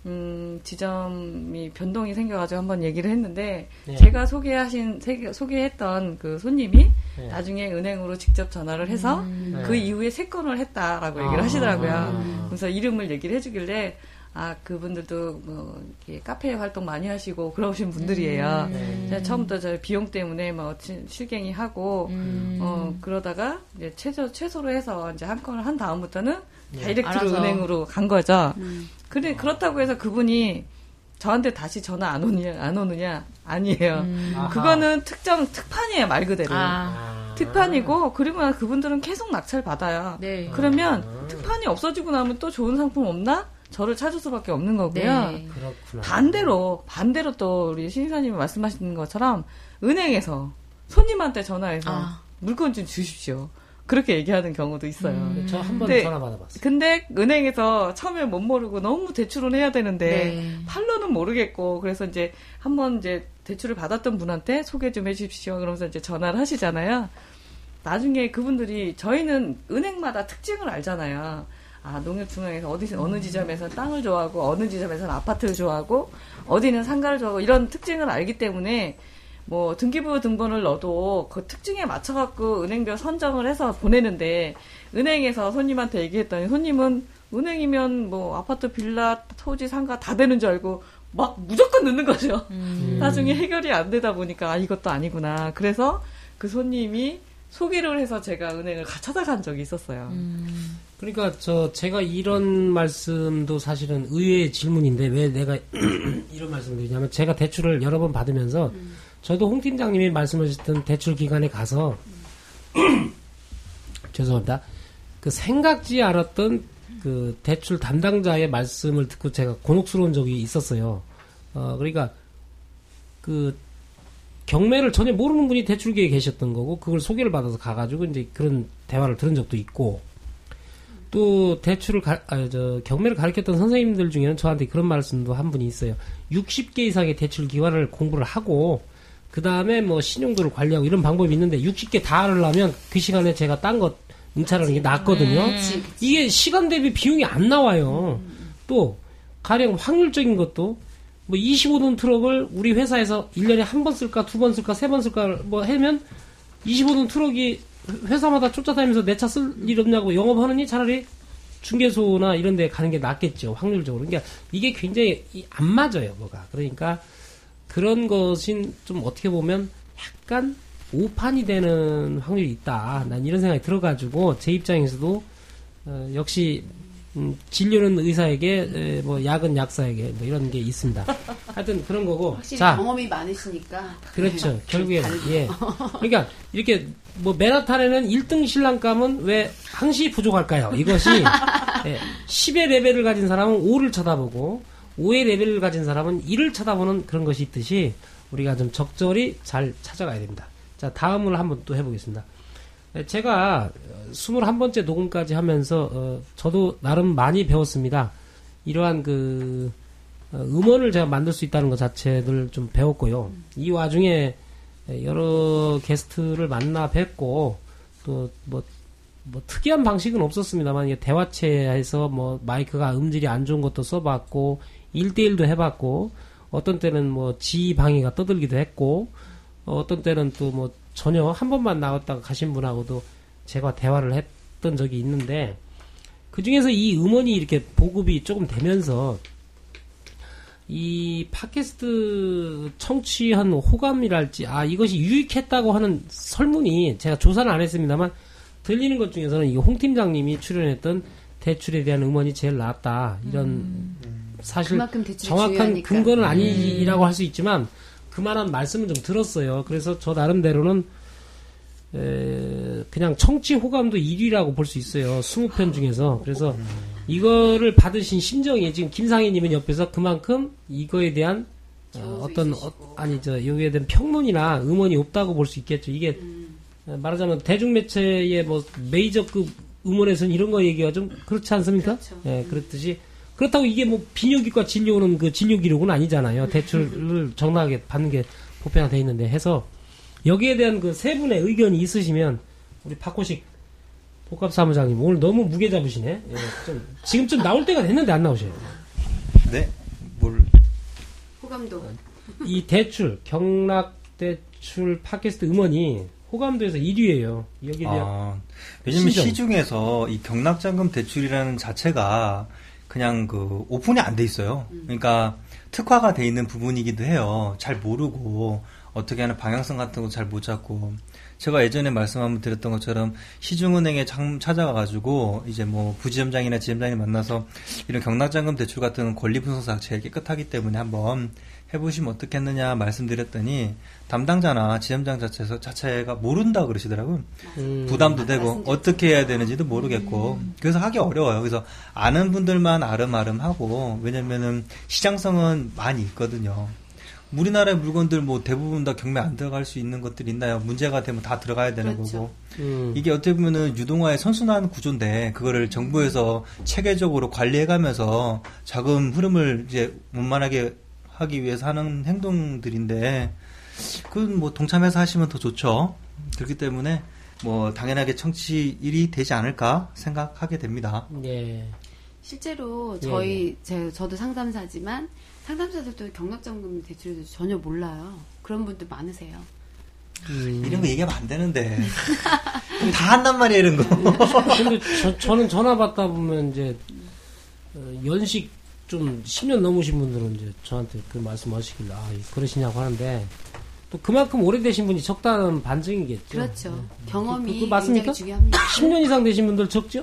지점이 변동이 생겨가지고 한번 얘기를 했는데 제가 소개했던 그 손님이 나중에 은행으로 직접 전화를 해서 그 이후에 3건을 했다라고 얘기를 하시더라고요. 그래서 이름을 얘기를 해주길래 그분들도 뭐 이렇게 카페 활동 많이 하시고 그러신 분들이에요. 제가 처음부터 저 비용 때문에 뭐 실갱이 하고 그러다가 이제 최소로 해서 이제 한 건을 한 다음부터는 다이렉트로 은행으로 간 거죠. 근데 그렇다고 해서 그분이 저한테 다시 전화 안 오느냐? 아니에요. 그거는 특판이에요, 말 그대로. 특판이고, 그리고 그분들은 계속 낙찰 받아요. 네. 그러면 특판이 없어지고 나면 또 좋은 상품 없나? 저를 찾을 수밖에 없는 거고요. 네. 그렇구나. 반대로 또 우리 신이사님이 말씀하시는 것처럼 은행에서 손님한테 전화해서 물건 좀 주십시오. 그렇게 얘기하는 경우도 있어요. 저 한 번 전화 받아봤어요. 근데 은행에서 처음에 못 모르고 너무 대출은 해야 되는데 팔로는 모르겠고 그래서 이제 한번 이제 대출을 받았던 분한테 소개 좀 해주십시오. 그러면서 이제 전화를 하시잖아요. 나중에 그분들이 저희는 은행마다 특징을 알잖아요. 농협중앙에서 어느 지점에서 땅을 좋아하고 어느 지점에서는 아파트를 좋아하고 어디는 상가를 좋아하고 이런 특징을 알기 때문에 뭐 등기부 등본을 넣어도 그 특징에 맞춰갖고 은행별 선정을 해서 보내는데 은행에서 손님한테 얘기했더니 손님은 은행이면 뭐 아파트, 빌라, 토지, 상가 다 되는 줄 알고 막 무조건 넣는 거죠. 나중에 해결이 안 되다 보니까 이것도 아니구나. 그래서 그 손님이 소개를 해서 제가 은행을 찾아간 적이 있었어요. 그러니까 제가 이런 말씀도 사실은 의외의 질문인데 왜 내가 이런 말씀을 드리냐면 제가 대출을 여러 번 받으면서 저도 홍 팀장님이 말씀하셨던 대출 기관에 가서 죄송합니다. 그 생각지 않았던 그 대출 담당자의 말씀을 듣고 제가 곤혹스러운 적이 있었어요. 그러니까 그 경매를 전혀 모르는 분이 대출기에 계셨던 거고 그걸 소개를 받아서 가가지고 이제 그런 대화를 들은 적도 있고 또 대출을 경매를 가르쳤던 선생님들 중에는 저한테 그런 말씀도 한 분이 있어요. 60개 이상의 대출 기관을 공부를 하고 그 다음에 뭐 신용도를 관리하고 이런 방법이 있는데 60개 다 하려면 그 시간에 제가 딴 것 응찰하는 게 낫거든요. 이게 시간 대비 비용이 안 나와요. 또 가령 확률적인 것도 뭐 25톤 트럭을 우리 회사에서 1년에 한 번 쓸까, 2번 쓸까, 3번 쓸까 뭐 하면 25톤 트럭이 회사마다 쫓아다니면서 내 차 쓸 일 없냐고 영업하느니 차라리 중개소나 이런 데 가는 게 낫겠죠. 확률적으로. 그러니까 이게 굉장히 안 맞아요. 뭐가. 그러니까 그런 것인 좀 어떻게 보면 약간 오판이 되는 확률이 있다. 난 이런 생각이 들어가지고 제 입장에서도 역시 진료는 의사에게 뭐 약은 약사에게 뭐 이런 게 있습니다. 하여튼 그런 거고. 확실히 경험이 많으시니까. 그렇죠. 결국에는 예. 그러니까 이렇게 뭐 맨하탄에는 1등 신랑감은 왜 항시 부족할까요? 이것이 10의 레벨을 가진 사람은 5를 쳐다보고 5의 레벨을 가진 사람은 1을 쳐다보는 그런 것이 있듯이 우리가 좀 적절히 잘 찾아가야 됩니다. 자, 다음을 한번 또 해보겠습니다. 제가 21번째 녹음까지 하면서 저도 나름 많이 배웠습니다. 이러한 그 음원을 제가 만들 수 있다는 것 자체를 좀 배웠고요. 이 와중에 여러 게스트를 만나 뵙고 또 뭐 뭐 특이한 방식은 없었습니다만 대화체에서 뭐 마이크가 음질이 안 좋은 것도 써봤고 1대1도 해봤고 어떤 때는 뭐 지방위가 떠들기도 했고 어떤 때는 또 뭐 전혀 한 번만 나왔다가 가신 분하고도 제가 대화를 했던 적이 있는데 그 중에서 이 음원이 이렇게 보급이 조금 되면서 이 팟캐스트 청취한 호감이랄지 이것이 유익했다고 하는 설문이 제가 조사는 안 했습니다만 들리는 것 중에서는 이 홍 팀장님이 출연했던 대출에 대한 음원이 제일 낫다 이런 사실 정확한 근거는 아니라고 할 수 있지만 그만한 말씀은 좀 들었어요. 그래서 저 나름대로는 그냥 청취 호감도 1위라고 볼 수 있어요. 20편 중에서. 그래서 이거를 받으신 심정이 지금 김상희님은 옆에서 그만큼 이거에 대한 여기에 대한 평론이나 음원이 없다고 볼 수 있겠죠. 이게 말하자면 대중매체의 뭐 메이저급 음원에서는 이런 거 얘기가 좀 그렇지 않습니까? 그렇죠. 예, 그렇듯이 그렇다고 이게 뭐 비뇨기과 진료는 그 진료 기록은 아니잖아요. 대출을 정당하게 받는 게 보편화되어 있는데 해서 여기에 대한 그 세 분의 의견이 있으시면 우리 박호식 복합사무장님 오늘 너무 무게 잡으시네. 예, 지금쯤 나올 때가 됐는데 안 나오셔요. 네, 호감도 이 대출 경락 대출 팟캐스트 음원이 호감도에서 1위예요. 여기에 대한 왜냐면 시중에서 이 경락자금 대출이라는 자체가 그냥 그 오픈이 안 돼 있어요. 그러니까 특화가 돼 있는 부분이기도 해요. 잘 모르고 어떻게 하는 방향성 같은 거 잘 못 잡고 제가 예전에 말씀 한번 드렸던 것처럼 시중은행에 찾아가가지고 이제 뭐 부지점장이나 지점장이 만나서 이런 경락자금 대출 같은 권리 분석 자체가 깨끗하기 때문에 한번 해보시면 어떻겠느냐 말씀드렸더니 담당자나 지점장 자체가 모른다 그러시더라고요. 부담도 되고 어떻게 해야 되는지도 모르겠고 그래서 하기 어려워요. 그래서 아는 분들만 아름아름하고 왜냐면은 시장성은 많이 있거든요. 우리나라의 물건들 뭐 대부분 다 경매 안 들어갈 수 있는 것들이 있나요? 문제가 되면 다 들어가야 되는 그렇죠. 거고 이게 어떻게 보면은 유동화의 선순환 구조인데 그거를 정부에서 체계적으로 관리해가면서 자금 흐름을 이제 원만하게 하기 위해서 하는 행동들인데 그건 뭐 동참해서 하시면 더 좋죠. 그렇기 때문에 뭐 당연하게 청취 1위 되지 않을까 생각하게 됩니다. 예. 실제로 저도 상담사지만 상담사들도 경락자금 대출에 대해서 전혀 몰라요. 그런 분들 많으세요. 이런 거 얘기하면 안 되는데 다 한단 말이에요 이런 거. 근데 저는 전화 받다 보면 이제 연식 좀 10년 넘으신 분들은 이제 저한테 그 말씀하시길래 그러시냐고 하는데 또 그만큼 오래되신 분이 적다는 반증이겠죠. 그렇죠. 경험이 맞습니까? 굉장히 중요합니다. 10년 이상 되신 분들 적죠?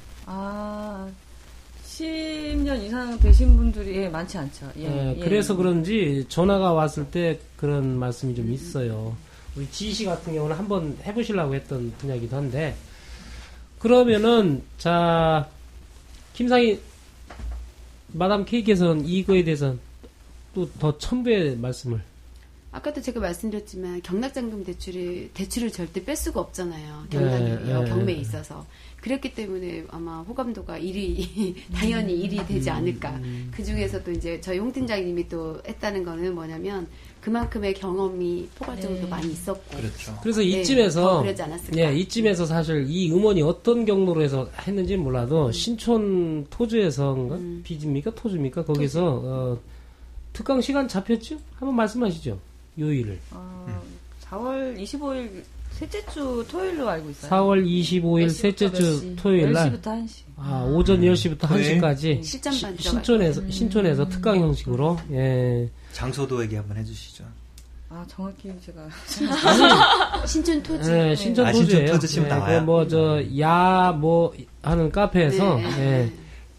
10년 이상 되신 분들이 많지 않죠. 그래서 그런지 전화가 왔을 때 그런 말씀이 좀 있어요. 우리 지희 씨 같은 경우는 한번 해보시려고 했던 분야이기도 한데 그러면은 자 김상희 마담 K께서는 이거에 대해서 또 더 첨부의 말씀을. 아까도 제가 말씀드렸지만 경락자금 대출을 절대 뺄 수가 없잖아요. 경매에 있어서. 그랬기 때문에 아마 호감도가 1위, 당연히 1위 되지 않을까. 그 중에서도 이제 저희 홍 팀장님이 또 했다는 거는 뭐냐면 그만큼의 경험이 포괄적으로 많이 있었고. 그렇죠. 그래서 이쯤에서, 그러지 않았을까. 이쯤에서 사실 이 음원이 어떤 경로로 해서 했는지는 몰라도 신촌 토주에서인가? 비지입니까? 토주입니까? 거기서, 특강 시간 잡혔죠? 한번 말씀하시죠. 요일을. 4월 25일 셋째 주 토요일로 알고 있어요. 4월 25일 셋째 주 토요일 날. 10시부터 1시. 오전 10시부터 1시까지. 실전반 신촌에서 특강 형식으로. 예. 장소도 얘기 한번 해주시죠. 정확히 제가. 신촌 토지. 네, 신촌 토지예요. 신촌 토지 치면 나와요. 하는 카페에서. 네.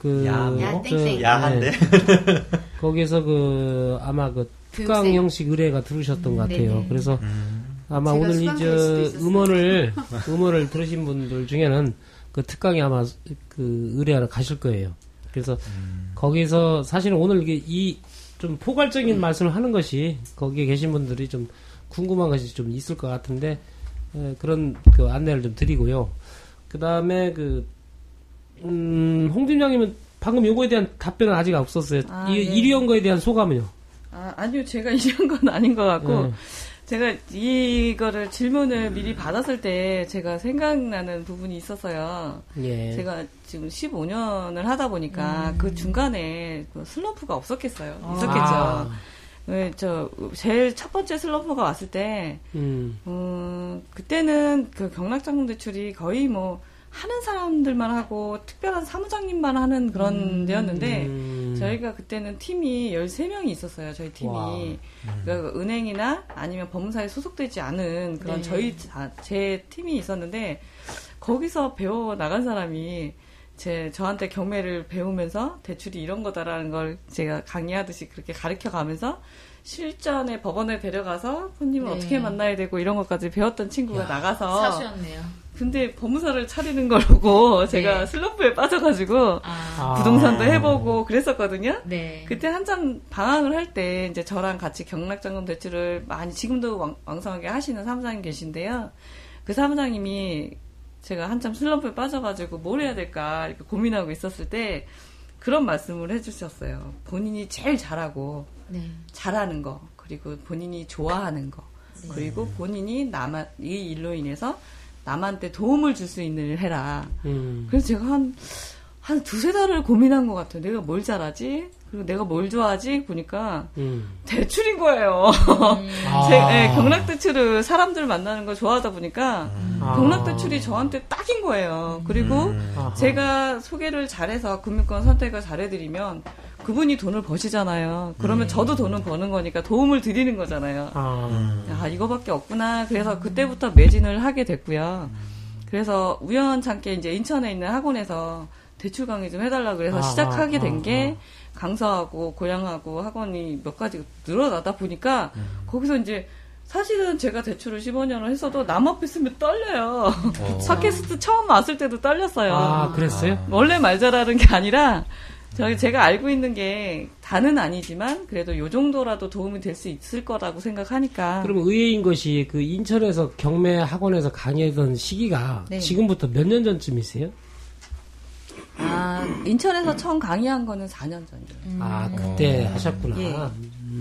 야한데. 거기서 아마 특강 형식 의뢰가 들으셨던 것 같아요. 네네. 그래서 아마 오늘 음원을 들으신 분들 중에는 그 특강에 아마 그 의뢰하러 가실 거예요. 그래서 거기서 사실은 오늘 이 좀 포괄적인 말씀을 하는 것이 거기에 계신 분들이 좀 궁금한 것이 좀 있을 것 같은데 그런 그 안내를 좀 드리고요. 그 다음에 홍 팀장님은 방금 요거에 대한 답변은 아직 없었어요. 1위 한 거에 대한 소감은요? 아니요, 제가 1위 한 건 아닌 것 같고 제가 이거를 질문을 미리 받았을 때 제가 생각나는 부분이 있었어요. 예. 제가 지금 15년을 하다 보니까 그 중간에 슬럼프가 없었겠어요. 있었겠죠. 제일 첫 번째 슬럼프가 왔을 때, 그때는 그 경락장롱 대출이 거의 뭐, 하는 사람들만 하고, 특별한 사무장님만 하는 그런 데였는데, 저희가 그때는 팀이 13명이 있었어요, 저희 팀이. 그러니까 은행이나 아니면 법무사에 소속되지 않은 그런 제 팀이 있었는데, 거기서 배워 나간 사람이, 저한테 경매를 배우면서 대출이 이런 거다라는 걸 제가 강의하듯이 그렇게 가르쳐 가면서 실전에 법원에 데려가서 손님을 어떻게 만나야 되고 이런 것까지 배웠던 친구가 나가서 사수였네요. 근데 법무사를 차리는 걸 보고 제가 슬럼프에 빠져가지고 부동산도 해보고 그랬었거든요. 네. 그때 한참 방황을 할 때 이제 저랑 같이 경락장롱 대출을 많이 지금도 왕성하게 하시는 사무장님 계신데요. 그 사무장님이 제가 한참 슬럼프에 빠져가지고 뭘 해야 될까 이렇게 고민하고 있었을 때 그런 말씀을 해주셨어요. 본인이 제일 잘하고 잘하는 거 그리고 본인이 좋아하는 거 그리고 본인이 이 일로 인해서 남한테 도움을 줄 수 있는 일을 해라. 그래서 제가 한 두세 달을 고민한 것 같아요. 내가 뭘 잘하지? 그리고 내가 뭘 좋아하지? 보니까 대출인 거예요. 경락대출을 사람들 만나는 걸 좋아하다 보니까 경락대출이 저한테 딱인 거예요. 그리고 제가 소개를 잘해서 금융권 선택을 잘해드리면 그분이 돈을 버시잖아요. 그러면 저도 돈을 버는 거니까 도움을 드리는 거잖아요. 이거밖에 없구나. 그래서 그때부터 매진을 하게 됐고요. 그래서 우연찮게 이제 인천에 있는 학원에서 대출 강의 좀 해달라 그래서 시작하게 된 게 강서하고 고양하고 학원이 몇 가지 늘어나다 보니까 거기서 이제 사실은 제가 대출을 15년을 했어도 남 앞에 있으면 떨려요. 팟캐스트 처음 왔을 때도 떨렸어요. 그랬어요? 원래 말 잘하는 게 아니라 제가 알고 있는 게 다는 아니지만 그래도 요 정도라도 도움이 될 수 있을 거라고 생각하니까. 그럼 의외인 것이 그 인천에서 경매 학원에서 강의하던 시기가 지금부터 몇 년 전쯤이세요? 인천에서 처음 강의한 거는 4년 전이에요. 그때 하셨구나. 예.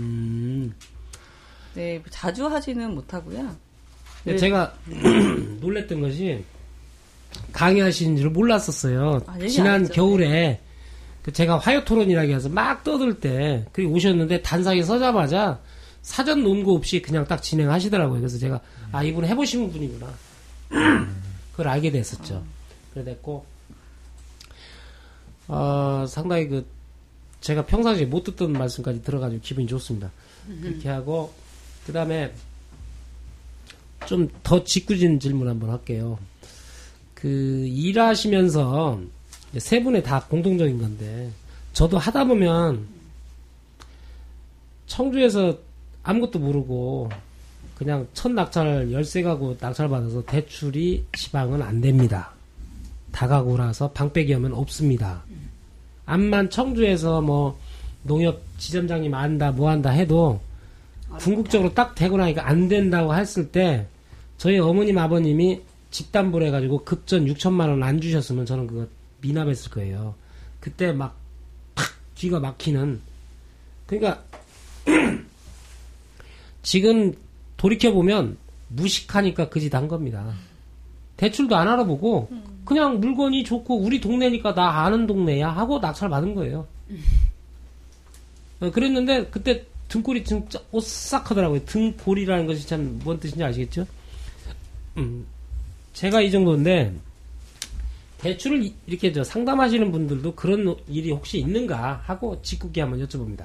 네, 자주 하지는 못하고요. 제가 놀랬던 것이 강의하신 줄 몰랐었어요. 지난 겨울에 제가 화요토론이라고 해서 막 떠들 때 그리고 오셨는데 단상에 서자마자 사전 논고 없이 그냥 딱 진행하시더라고요. 그래서 제가 이분 해보신 분이구나. 그걸 알게 됐었죠. 그래 됐고 상당히 제가 평상시에 못 듣던 말씀까지 들어가지고 기분이 좋습니다. 그렇게 하고 그 다음에 좀 더 짓궂은 질문 한번 할게요. 일하시면서 세 분의 다 공통적인 건데 저도 하다 보면 청주에서 아무것도 모르고 그냥 첫 낙찰 열세 가구 낙찰 받아서 대출이 시방은 안 됩니다. 다가구라서 방빼기 하면 없습니다. 암만 청주에서 뭐 농협 지점장님 안다 뭐 한다 해도 궁극적으로 딱 되고 나니까 안 된다고 했을 때 저희 어머님 아버님이 집담보를 해가지고 급전 6천만 원 안 주셨으면 저는 그거 미납했을 거예요. 그때 막 팍 귀가 막히는. 그러니까 지금 돌이켜보면 무식하니까 그 짓 한 겁니다. 대출도 안 알아보고 그냥 물건이 좋고 우리 동네니까 나 아는 동네야 하고 낙찰 받은 거예요. 그랬는데 그때 등골이 진짜 오싹하더라고요. 등골이라는 것이 참 뭔 뜻인지 아시겠죠? 제가 이 정도인데 대출을 이렇게 상담하시는 분들도 그런 일이 혹시 있는가 하고 짓궂게 한번 여쭤봅니다.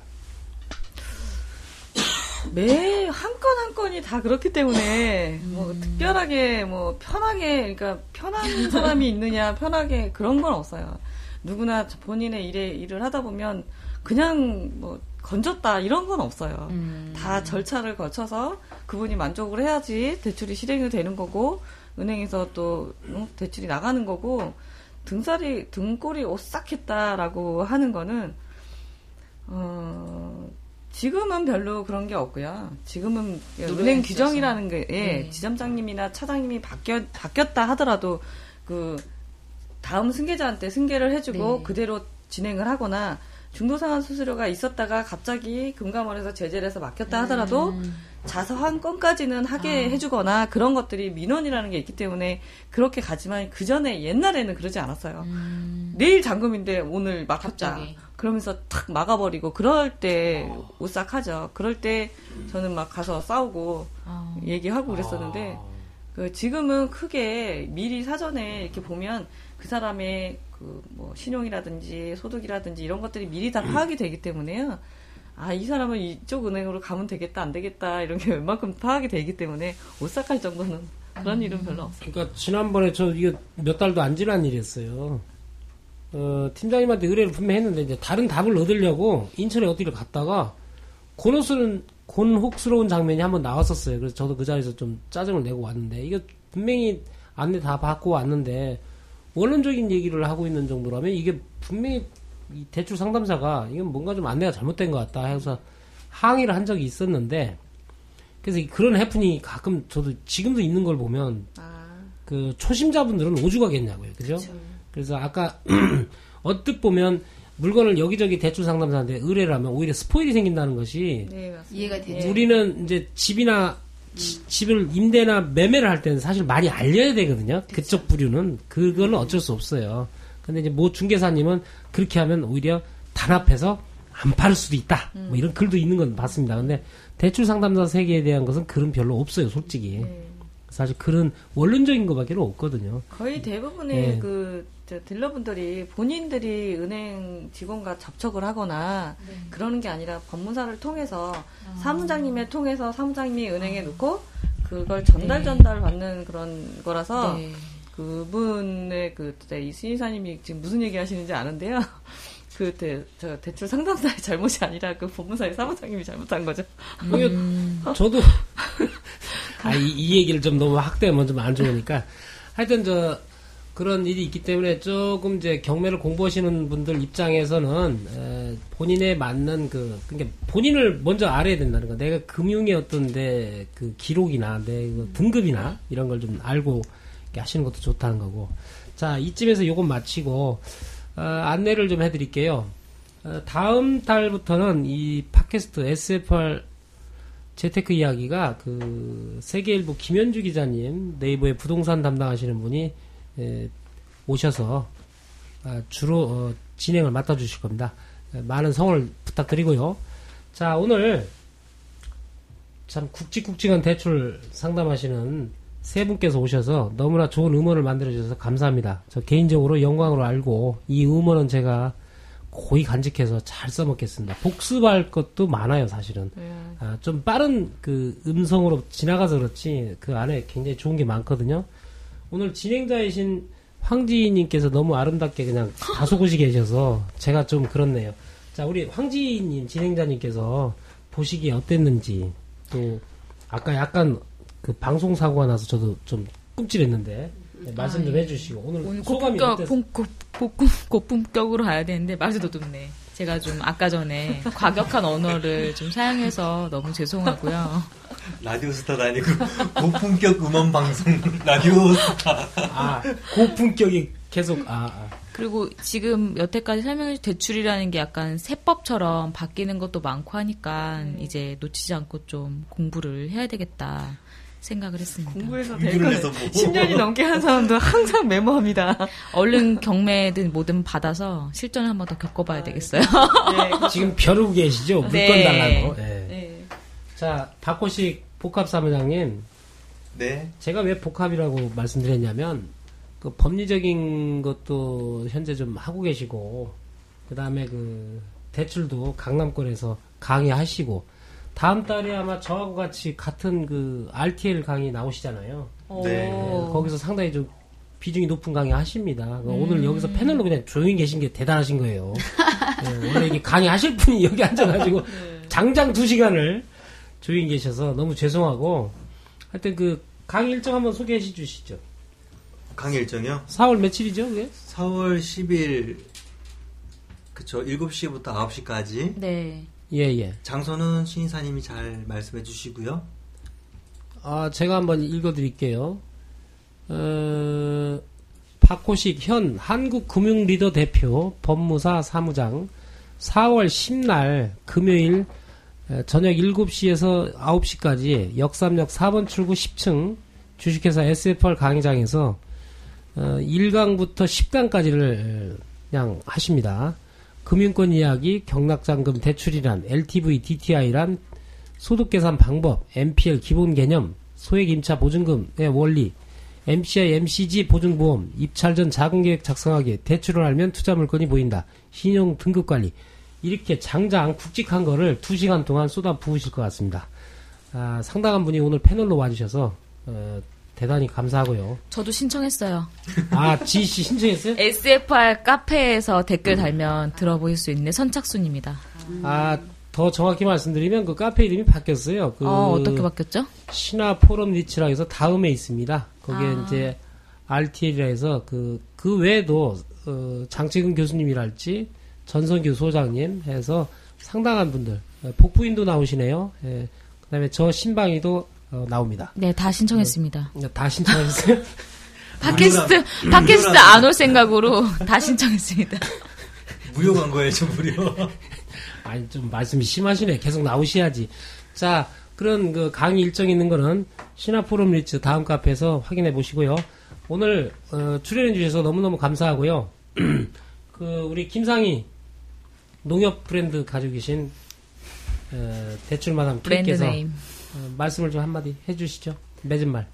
매 한 건 한 건이 다 그렇기 때문에 뭐 특별하게 뭐 편하게 그러니까 편한 사람이 있느냐 편하게 그런 건 없어요. 누구나 본인의 일을 하다 보면 그냥 뭐 건졌다 이런 건 없어요. 다 절차를 거쳐서 그분이 만족을 해야지 대출이 실행이 되는 거고 은행에서 또 대출이 나가는 거고 등골이 오싹했다라고 하는 거는 지금은 별로 그런 게 없고요. 지금은 은행 규정이라는 게 지점장님이나 차장님이 바뀌었다 하더라도 다음 승계자한테 승계를 해주고 그대로 진행을 하거나 중도상환 수수료가 있었다가 갑자기 금감원에서 제재를 해서 막혔다 하더라도 자서 한 건까지는 하게 해주거나 그런 것들이 민원이라는 게 있기 때문에 그렇게 가지만 그 전에 옛날에는 그러지 않았어요. 내일 잔금인데 오늘 막혔다. 갑자기. 그러면서 탁 막아버리고 그럴 때 오싹하죠. 그럴 때 저는 막 가서 싸우고 얘기하고 그랬었는데 지금은 크게 미리 사전에 이렇게 보면 그 사람의 그 뭐 신용이라든지 소득이라든지 이런 것들이 미리 다 파악이 되기 때문에요. 이 사람은 이쪽 은행으로 가면 되겠다, 안 되겠다, 이런 게 웬만큼 파악이 되기 때문에 오싹할 정도는 그런 일은 별로 없어요. 그러니까 지난번에 저 이거 몇 달도 안 지난 일이었어요. 팀장님한테 의뢰를 분명히 했는데 이제 다른 답을 얻으려고 인천에 어디를 갔다가 곤혹스러운 장면이 한번 나왔었어요. 그래서 저도 그 자리에서 좀 짜증을 내고 왔는데 이거 분명히 안내 다 받고 왔는데 원론적인 얘기를 하고 있는 정도라면 이게 분명히 이 대출 상담사가 이건 뭔가 좀 안내가 잘못된 것 같다 해서 항의를 한 적이 있었는데 그래서 그런 해프닝이 가끔 저도 지금도 있는 걸 보면 그 초심자분들은 오죽하겠냐고요. 그죠? 그래서 아까 언뜻 보면 물건을 여기저기 대출 상담사한테 의뢰를 하면 오히려 스포일이 생긴다는 것이 이해가 되죠. 우리는 이제 집을 임대나 매매를 할 때는 사실 많이 알려야 되거든요. 그쵸. 그쪽 부류는 그거는 어쩔 수 없어요. 근데 이제 모 중개사님은 그렇게 하면 오히려 단합해서 안 팔을 수도 있다. 뭐 이런 글도 있는 건 봤습니다. 근데 대출 상담사 세계에 대한 것은 글은 별로 없어요, 솔직히. 사실 그런 원론적인 것밖에 없거든요. 거의 대부분의 딜러분들이 본인들이 은행 직원과 접촉을 하거나 그러는 게 아니라 법무사를 통해서 사무장님에 통해서 사무장님이 은행에 놓고 그걸 전달 받는 그런 거라서 그분의 이 신이사님이 지금 무슨 얘기 하시는지 아는데요. 저 대출 상담사의 잘못이 아니라 그 법무사의 사무장님이 잘못한 거죠. 저도 이 얘기를 좀 너무 확대하면 좀 안 좋으니까 하여튼 그런 일이 있기 때문에 조금 이제 경매를 공부하시는 분들 입장에서는 본인에 맞는 그러니까 본인을 먼저 알아야 된다는 거. 내가 금융의 어떤 그 기록이나 내 등급이나 이런 걸 좀 알고 하시는 것도 좋다는 거고. 자, 이쯤에서 요건 마치고 안내를 좀 해드릴게요. 다음 달부터는 이 팟캐스트 SFR 재테크 이야기가 세계일보 김현주 기자님, 네이버의 부동산 담당하시는 분이 오셔서 주로 진행을 맡아주실 겁니다. 많은 성원을 부탁드리고요. 자, 오늘 참 굵직굵직한 대출 상담하시는 세 분께서 오셔서 너무나 좋은 음원을 만들어주셔서 감사합니다. 저 개인적으로 영광으로 알고 이 음원은 제가 고이 간직해서 잘 써먹겠습니다. 복습할 것도 많아요, 사실은. 좀 빠른 음성으로 지나가서 그렇지 그 안에 굉장히 좋은 게 많거든요. 오늘 진행자이신 황지희님께서 너무 아름답게 그냥 다소곳이 계셔서 제가 좀 그렇네요. 자, 우리 황지희님 진행자님께서 보시기에 어땠는지 또 아까 약간 방송 사고가 나서 저도 좀 꿈찔했는데 말씀 좀 해주시고 오늘 소감이 어땠어요? 고품격으로 가야 되는데 말이 더듬네. 제가 좀 아까 전에 과격한 언어를 좀 사용해서 너무 죄송하고요. 라디오스타도 아니고 고품격 음원 방송 라디오스타. 고품격이 계속 그리고 지금 여태까지 설명해준 대출이라는 게 약간 세법처럼 바뀌는 것도 많고 하니까 이제 놓치지 않고 좀 공부를 해야 되겠다 생각을 했습니다. 공부해서 될 거는 10년이 넘게 한 사람도 항상 메모합니다. 얼른 경매든 뭐든 받아서 실전을 한 번 더 겪어봐야 되겠어요. 네, 지금 벼르고 계시죠? 물건 달라고. 네. 자, 박호식 복합사무장님. 네. 제가 왜 복합이라고 말씀드렸냐면 법리적인 것도 현재 좀 하고 계시고 그 다음에 대출도 강남권에서 강의하시고 다음 달에 아마 저하고 같이 같은 RTL 강의 나오시잖아요. 네. 거기서 상당히 좀 비중이 높은 강의 하십니다. 오늘 여기서 패널로 그냥 조용히 계신 게 대단하신 거예요. 네, 원래 이게 강의 하실 분이 여기 앉아가지고 장장 2시간을 조용히 계셔서 너무 죄송하고 하여튼 강의 일정 한번 소개해 주시죠. 강의 일정이요? 4월 며칠이죠, 그게? 4월 10일, 그쵸, 7시부터 9시까지. 네. 예. 장소는 신이사님이 잘 말씀해 주시고요. 제가 한번 읽어드릴게요. 박호식 현 한국금융리더 대표 법무사 사무장 4월 10날 금요일 저녁 7시에서 9시까지 역삼역 4번 출구 10층 주식회사 SFR 강의장에서 1강부터 10강까지를 그냥 하십니다. 금융권 이야기, 경락잔금 대출이란, LTV, DTI란, 소득계산 방법, MPL 기본 개념, 소액임차 보증금의 원리, MCI, MCG 보증보험, 입찰 전 자금계획 작성하기, 대출을 알면 투자물건이 보인다, 신용 등급관리, 이렇게 장장 굵직한 거를 2시간 동안 쏟아 부으실 것 같습니다. 상당한 분이 오늘 패널로 와주셔서 대단히 감사하고요. 저도 신청했어요. 지희씨 신청했어요? SFR 카페에서 댓글 달면 들어보실 수 있는 선착순입니다. 더 정확히 말씀드리면 그 카페 이름이 바뀌었어요. 어떻게 바뀌었죠? 신화 포럼 리치라 해서 다음에 있습니다. 거기에 이제 RTL이라 해서 그 외에도 장채근 교수님이랄지 전성규 소장님 해서 상당한 분들, 복부인도 나오시네요. 예. 그다음에 저 신방이도 나옵니다. 네, 다 신청했습니다. 다 신청했어요? 팟캐스트 안 올 생각으로 다 신청했습니다. 무료 광고예요, 무료. 아니, 좀 말씀이 심하시네. 계속 나오셔야지. 자, 그런 그 강의 일정 있는 거는 신화포럼 리츠 다음 카페에서 확인해 보시고요. 오늘 출연해 주셔서 너무너무 감사하고요. 우리 김상희 농협 브랜드 가지고 계신 대출마담 K께서 말씀을 좀 한마디 해주시죠. 맺은 말.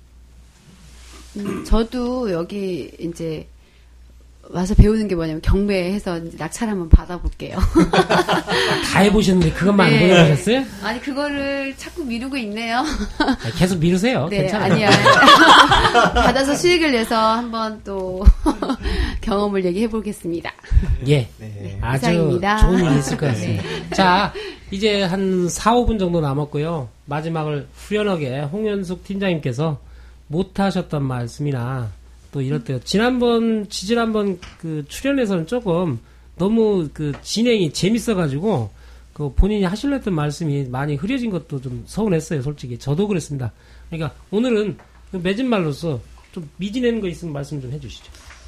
저도 여기 이제 와서 배우는 게 뭐냐면 경매해서 낙찰 한번 받아볼게요. 다 해보셨는데 그것만 안 보여주셨어요? 아니 그거를 자꾸 미루고 있네요. 계속 미루세요. 네, 괜찮아요. 아니야. 받아서 수익을 내서 한번 또 경험을 얘기해 보겠습니다. 예, 네. 아주 이상입니다. 좋은 일이 있을 것 같습니다. 자, 이제 한 4, 5분 정도 남았고요. 마지막을 후련하게 홍현숙 팀장님께서 못하셨던 말씀이나 또 이럴 때요. 지난번 그 출연에서는 조금 너무 그 진행이 재밌어가지고 그 본인이 하시려 했던 말씀이 많이 흐려진 것도 좀 서운했어요, 솔직히. 저도 그랬습니다. 그러니까 오늘은 맺은 말로서 좀 미지내는 거 있으면 말씀 좀 해주시죠.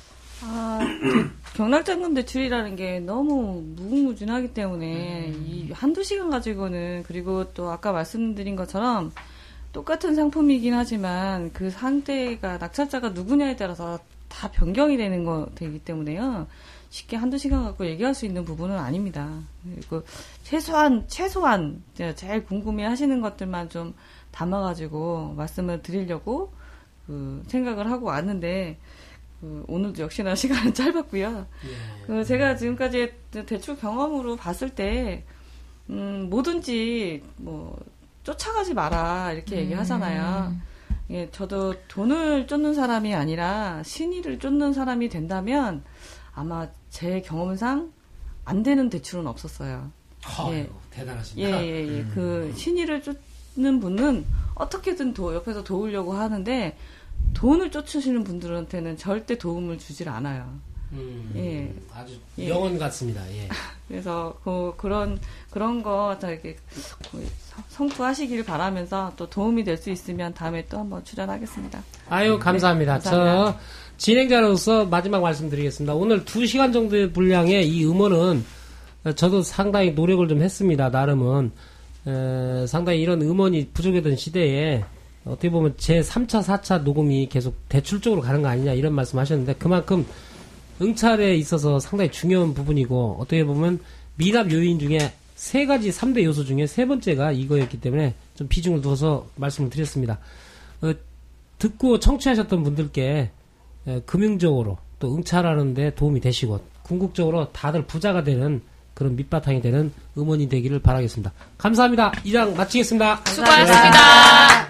경락잔금 대출이라는 게 너무 무궁무진하기 때문에 이 한두 시간 가지고는, 그리고 또 아까 말씀드린 것처럼 똑같은 상품이긴 하지만 그 상대가 낙찰자가 누구냐에 따라서 다 변경이 되기 때문에요. 쉽게 한두 시간 갖고 얘기할 수 있는 부분은 아닙니다. 그리고 최소한 제일 궁금해 하시는 것들만 좀 담아가지고 말씀을 드리려고 생각을 하고 왔는데, 오늘도 역시나 시간은 짧았고요. 제가 지금까지 대출 경험으로 봤을 때 뭐든지 쫓아가지 마라 이렇게 얘기하잖아요. 예, 저도 돈을 쫓는 사람이 아니라 신의를 쫓는 사람이 된다면 아마 제 경험상 안 되는 대출은 없었어요. 예. 대단하십니다. 예. 그 신의를 쫓는 분은 어떻게든 옆에서 도우려고 하는데 돈을 쫓으시는 분들한테는 절대 도움을 주질 않아요. 예. 아주 명언 같습니다. 예. 그래서 그런 거 이렇게 성투하시길 바라면서 또 도움이 될 수 있으면 다음에 또 한번 출연하겠습니다. 아유, 감사합니다. 네, 감사합니다. 저 진행자로서 마지막 말씀드리겠습니다. 오늘 2시간 정도의 분량의 이 음원은 저도 상당히 노력을 좀 했습니다. 나름은 상당히 이런 음원이 부족했던 시대에 어떻게 보면 제 3차, 4차 녹음이 계속 대출 쪽으로 가는 거 아니냐 이런 말씀 하셨는데, 그만큼 응찰에 있어서 상당히 중요한 부분이고, 어떻게 보면 미납 요인 중에 3가지 3대 요소 중에 3번째가 이거였기 때문에 좀 비중을 두어서 말씀을 드렸습니다. 듣고 청취하셨던 분들께 금융적으로 또 응찰하는 데 도움이 되시고 궁극적으로 다들 부자가 되는 그런 밑바탕이 되는 음원이 되기를 바라겠습니다. 감사합니다. 이상 마치겠습니다. 수고하셨습니다.